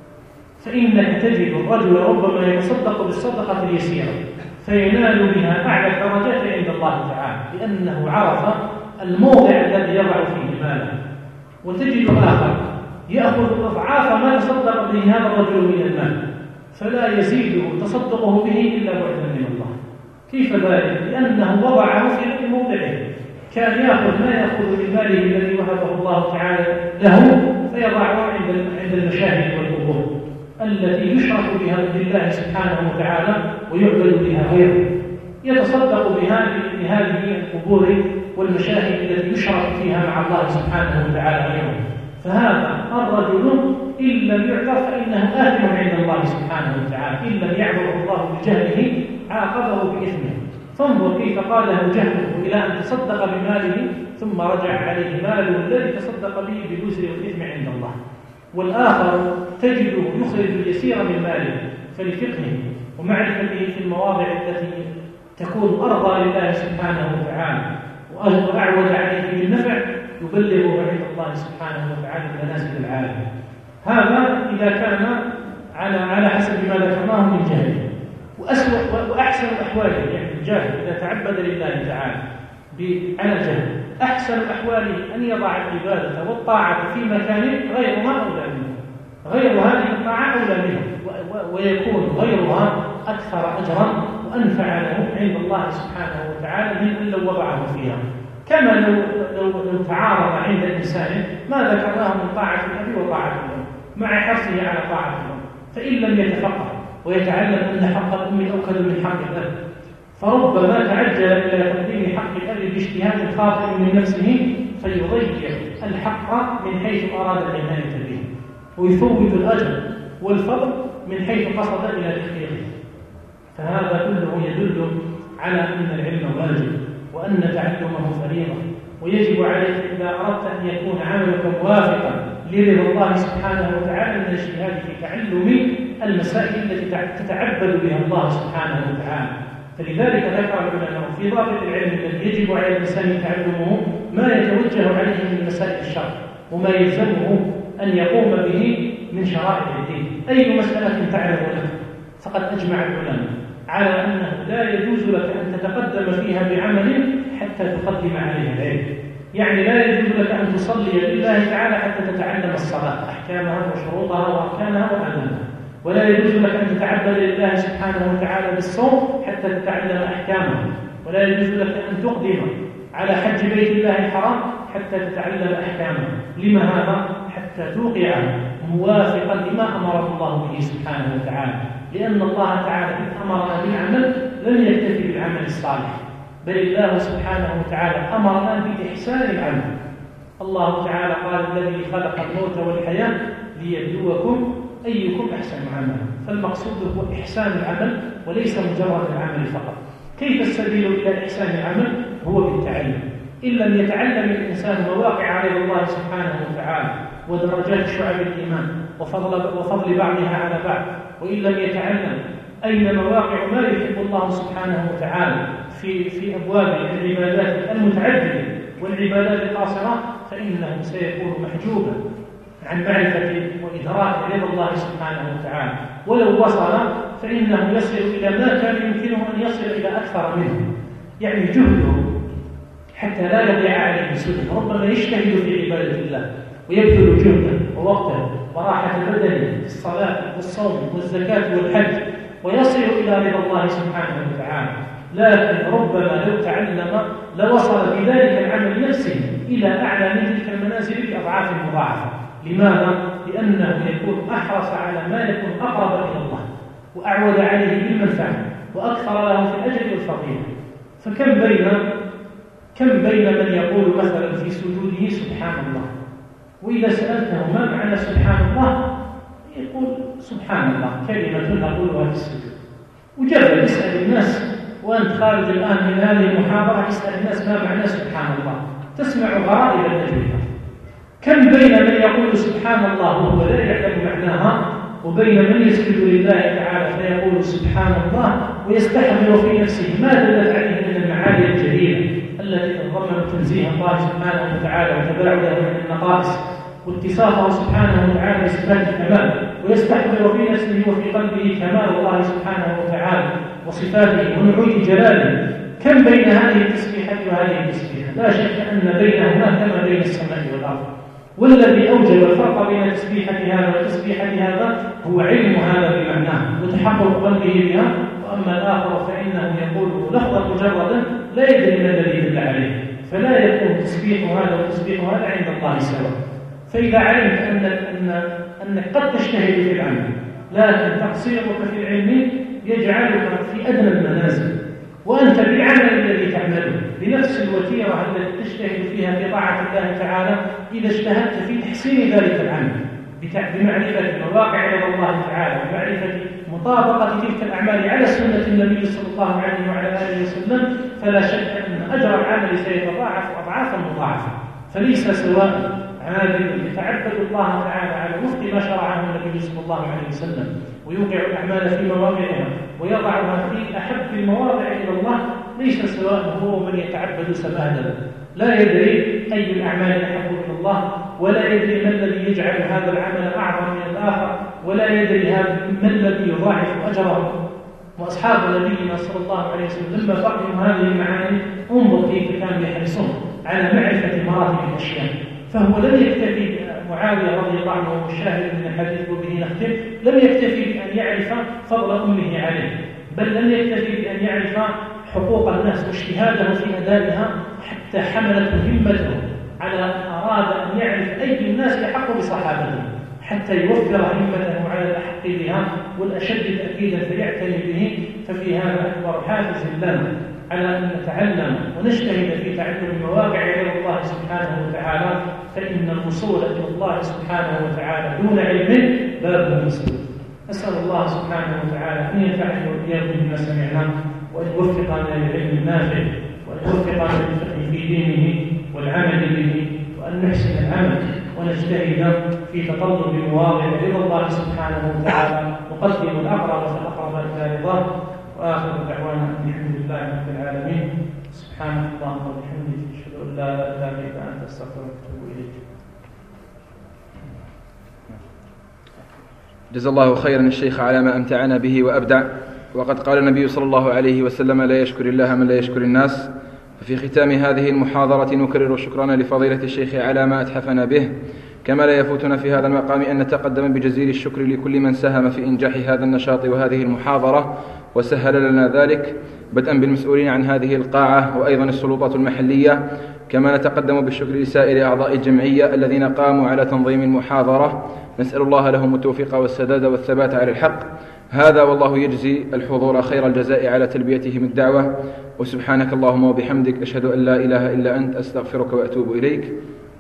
فإنك تجد الرجل ربما يتصدق بالصدقة اليسيرة فينال بها أعلى الدرجات عند الله تعالى لأنه عرف الموضع الذي يضع فيه ماله. وتجد آخر يأخذ أضعاف ما تصدق به هذا الرجل من المال فلا يزيده تصدقه به إلا بعدا من الله. كيف ذلك؟ لأنه وضعه في غير موضعه. كان يأخذ ما يأخذ من ماله الذي وهبه الله تعالى له فيضعه عند المشاهد والقبور التي يشرك بها بالله سبحانه وتعالى ويعبد بها غيره، يتصدق بهذه القبور والمشاهد التي يشرك فيها مع الله سبحانه وتعالى غيره. فهذا الرجل إن لم يعذر فإنه آثم عند الله سبحانه وتعالى، إن لم يعذره الله بجهله عاقبه بإثمه. فانظر كيف قاده جهله إلى أن تصدق بماله ثم رجع عليه ماله الذي تصدق به بالوزر والإثم عند الله. والآخر تجده يخرج اليسير من ماله فلفقهه ومعرفته في المواضع التي تكون أرضى لله سبحانه وتعالى وأعود عليه بالنفع يبلغه عند الله سبحانه وتعالى منازل العالم. هذا إذا كان على حسب ما ذكرناه من جهله. وأحسن أحواله يعني الجاهل إذا تعبد لله تعالى على جهل أحسن أحواله أن يضع العبادة والطاعة في مكان غيرها أولى منه، غير هذه الطاعة أولى منه، ويكون غيرها أكثر أجرا وأنفع له عند الله سبحانه وتعالى من أن لو وضعه فيها. كما لو تعارض عند الإنسان ما ذكرناه من طاعة الأب وطاعة الأم مع حرصه على طاعة الأم، فإن لم يتفقه ويتعلم أن حق الأم أوكد من حق الأب فربما تعجل إلى تقديم حق الأب باجتهاد خاطئ من نفسه فيضيع الحق من حيث أراد العناية به ويفوت الأجر والفضل من حيث قصد إلى تحقيقه. فهذا كله يدل على أن العلم واجب وأن تعلمه فريضة، ويجب عليك إذا أردت أن يكون عملك موافقا لرضا الله سبحانه وتعالى من الاجتهاد في تعلم المسائل التي تتعبد بها الله سبحانه وتعالى. فلذلك ذكر العلماء في ضابط العلم الذي يجب على الإنسان تعلمه ما يتوجه عليه من مسائل الشرع وما يلزمه أن يقوم به من شرائع الدين. أي مسألة تعلم لك فقد أجمع العلماء على أنه لا يجوز لك أن تتقدم فيها بعمل حتى تقدم عليها العلم. يعني لا يجوز لك أن تصلي لله تعالى حتى تتعلم الصلاة أحكامها وشروطها وأركانها وأدبها، ولا يجوز لك أن تتعبد لله سبحانه وتعالى بالصوم حتى تتعلم أحكامه، ولا يجوز لك أن تقدم على حج بيت الله الحرام حتى تتعلم أحكامه. لما هذا؟ حتى توقع موافقا لما أمر الله به سبحانه وتعالى، لأن الله تعالى إذ أمرنا بالعمل لم يكتفي بالعمل الصالح، بل الله سبحانه وتعالى أمرنا بإحسان العمل. الله تعالى قال الذي خلق الموت والحياة ليبلوكم أيكم أحسن عملا. فالمقصود هو إحسان العمل وليس مجرد العمل فقط. كيف السبيل إلى إحسان العمل؟ هو بالتعلم. إن لم يتعلم الإنسان مواقع رضا الله سبحانه وتعالى ودرجات شعب الإيمان وفضل بعضها على بعض، وإن لم يتعلم أين مواقع ما يحب الله سبحانه وتعالى في أبواب العبادات المتعددة والعبادات القاصرة، فإنه سيكون محجوبا عن معرفة وإدراك رضا الله سبحانه وتعالى. ولو وصل فإنه يصل إلى ما كان يمكنه أن يصل إلى أكثر منه، يعني جهده حتى لا يضيع عليه سدى. ربما يجتهد في عبادة الله ويبذل جهده ووقته وراحة بدنه في الصلاة والصوم والزكاة والحج ويصل إلى رضا الله سبحانه وتعالى، لكن ربما لو تعلم لوصل بذلك العمل نفسه إلى أعلى من تلك المنازل بأضعاف مضاعفة. لماذا؟ لأنه يكون أحرص على ما يكون أقرب إلى الله وأعود عليه بالمنفعة وأكثر له في الأجر والفضيلة. كم بين من يقول مثلا في سجوده سبحان الله، وإذا سألته ما معنى سبحان الله يقول سبحان الله كلمة نقولها في السجود. وجرب اسأل الناس وأنت خارج الآن من هذه المحاضرة، اسأل الناس ما معنى سبحان الله، تسمع غرائب الأجوبة. كم بين من يقول سبحان الله وهو لا يعلم معناها، وبين من يسجد لله تعالى فيقول سبحان الله ويستحضر في نفسه ما دلت عليه من المعاني الجليلة التي تتضمن تنزيه الله سبحانه وتعالى وتباعده عن النقائص واتصافه سبحانه وتعالى بصفات الكمال، ويستحضر في نفسه وفي قلبه كمال الله سبحانه وتعالى وصفاته ونعوت جلاله. كم بين هذه التسبيحة وهذه التسبيحة؟ لا شك أن بينهما كما بين السماء والأرض. والذي أوجب الفرق بين تسبيحة هذا وتسبيحة هذا هو علم هذا بمعناه وتحقق قلبه بها، وأما الآخر فإنه يقول لفظا مجردا لا يدري ما الذي يدل عليه، فلا يكون تسبيح هذا وتسبيح هذا عند الله سواء. فإذا علمت أنك قد تجتهد في العمل لكن تقصيرك في العلم يجعلك في أدنى المنازل، وأنت بالعمل الذي تعمله بنفس الوتيرة التي تجتهد فيها في طاعة الله تعالى، إذا اجتهدت في تحسين ذلك العمل بمعرفة مواقع إلى الله تعالى ومعرفة مطابقة تلك الأعمال على سنة النبي صلى الله عليه وعلى آله وسلم، فلا شك أن أجر العمل سيتضاعف أضعافا مضاعفة. فليس سواء عامل يتعبد الله تعالى على وفق ما شرعه النبي صلى الله عليه وسلم ويوقع الأعمال في مواقعها ويضعها في أحب المواضع إلى الله، ليس سواء هو من يتعبد سبهللا لا يدري أي الأعمال أحب إلى الله، ولا يدري ما الذي يجعل هذا العمل أعظم من الآخر، ولا يدري ما الذي يضاعف أجره. وأصحاب نبينا صلى الله عليه وسلم لما فهموا هذه المعاني انظر كيف كانوا يحرصون على معرفة مراتب الأشياء. فهو لم يكتفي معاوية رضي الله عنه والشاهد من الحديث وبه نختم، لم يكتفي بأن يعرف فضل أمه عليه، بل لم يكتفي بأن يعرف حقوق الناس واجتهاده في أدائها، حتى حملته همته على أن أراد أن يعرف أي الناس يحق بصحابته حتى يوفر همته على الأحق بها والأشد تأكيدا فيعتني به. ففي هذا أكبر حافز لنا على أن نتعلم ونجتهد في تعلم المواقع إلى الله سبحانه وتعالى، فإن الوصول إلى الله سبحانه وتعالى دون علم باب مسدود. أسأل الله سبحانه وتعالى أن ينفعني وإياكم بما سمعنا، وأن يوفقنا للعلم النافع، وأن يوفقنا للفقه في دينه والعمل به، وأن نحسن العمل ونجتهد في تطلب مواضع رضا الله سبحانه وتعالى، نقدم الأقرب فالأقرب إلى رضاه. وآخر دعوانا أن الحمد لله رب العالمين. سبحانك اللهم وبحمدك أشهد أن لا إله إلا أنت أستغفرك وأتوب إليك. جزا الله خيرا الشيخ على ما أمتعنا به وأبدع. وقد قال النبي صلى الله عليه وسلم: لا يشكر الله من لا يشكر الناس. ففي ختام هذه المحاضرة نكرر شكرنا لفضيلة الشيخ على ما أتحفنا به، كما لا يفوتنا في هذا المقام أن نتقدم بجزيل الشكر لكل من ساهم في إنجاح هذا النشاط وهذه المحاضرة وسهل لنا ذلك، بدءا بالمسؤولين عن هذه القاعة وأيضا السلطات المحلية، كما نتقدم بالشكر لسائر أعضاء الجمعية الذين قاموا على تنظيم المحاضرة، نسأل الله لهم التوفيق والسداد والثبات على الحق. هذا والله يجزي الحضور خير الجزاء على تلبيتهم الدعوة. وسبحانك اللهم وبحمدك أشهد أن لا إله إلا أنت أستغفرك وأتوب إليك.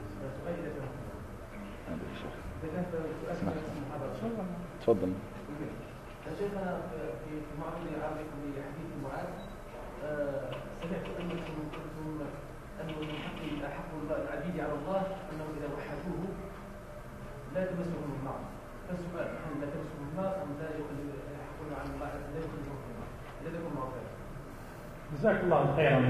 تفضل. شيخنا في معرض عرضكم لحديث معاذ سمعت انكم قلتم انه من حق العبيد على الله انه اذا وحدوه لا تمسهم النار. فالسؤال: هل لا تمسهم النار ام لا يحقون عن الله لا يخرجهم من النار؟ لديكم معطل. جزاك الله خيرا.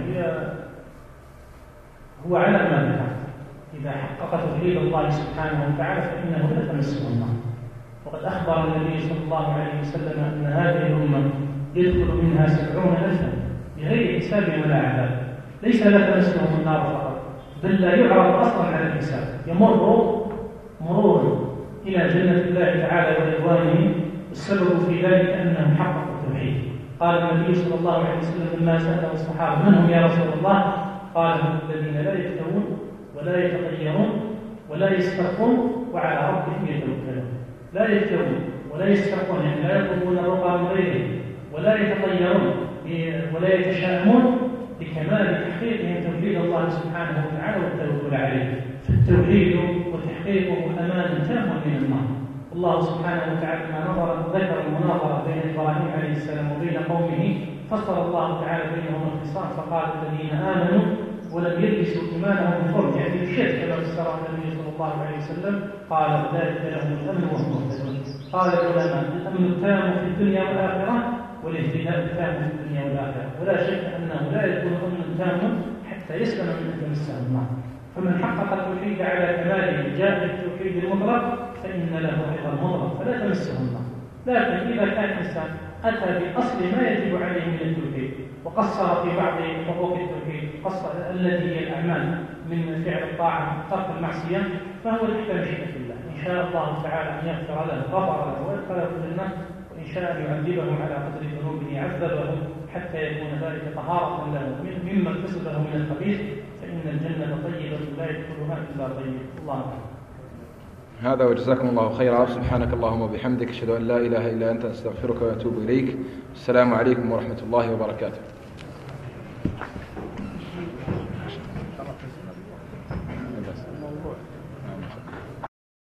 هو على ما ذكر، اذا حقق توحيد الله سبحانه وتعالى فانه لا تمسهم النار. وقد أخبر النبي صلى الله عليه وسلم أن هذه الأمة يدخل منها 70,000 بغير حساب ولا عذاب. ليس لا تمسهم النار فقط، بل لا يعرض أصلا على الحساب، يمر مرورا إلى جنة الله تعالى ورضوانه. السبب في ذلك أنهم حققوا التوحيد. قال النبي صلى الله عليه وسلم لما سأله الصحابة: من هم يا رسول الله؟ قال: هم الذين لا يفترون ولا يتطيرون ولا يسترقون وعلى ربهم يتوكلون. لا يفترون ولا يسترقون، يعني لا يطلبون الرقى من غيره، ولا يتطيرون ولا يتشائمون، بكمال تحقيقهم توحيد الله سبحانه وتعالى والتوكل عليه. فالتوحيد وتحقيقه امان تام من النار. الله سبحانه وتعالى ما ذكر المناظره بين ابراهيم عليه السلام وبين قومه، فصل الله تعالى بينهم الخصام فقال: الذين امنوا ولم يلبسوا ايمانهم بظلم، يعني بشرك كما فسره النبي صلى الله الله عليه وسلم قال ذلك لهم الأمن وهم مهتدون. قال العلماء الأمن التام في الدنيا والآخرة والاهتداء التام في الدنيا والآخرة، ولا شك أنه لا يكون أمن تام حتى يسلم من أن تمسه النار. فمن حقق التوحيد على كماله جاء بالتوحيد المطلق فإن له رضا المطلق فلا تمسه النار. لكن إذا كان الإنسان أتى بأصل ما يجب عليه من التوحيد وقصر في بعض حقوق التوحيد التي هي الأعمال من فعل الطاعة وترك المعصية فهو تحت مشيئة الله. إن شاء الله تعالى أن يغفر له غفر له ويدخله في الجنة، وإن شاء أن يعذبه على قدر ذنوبه عذبه حتى يكون ذلك طهارة له مما اكتسبه من الخبيث، فإن الجنة طيبة لا يدخلها إلا طيب. الله أكبر. هذا وجزاكم الله خيرا. سبحانك اللهم وبحمدك، أشهد أن لا إله إلا أنت، أستغفرك وأتوب إليك. السلام عليكم ورحمة الله وبركاته.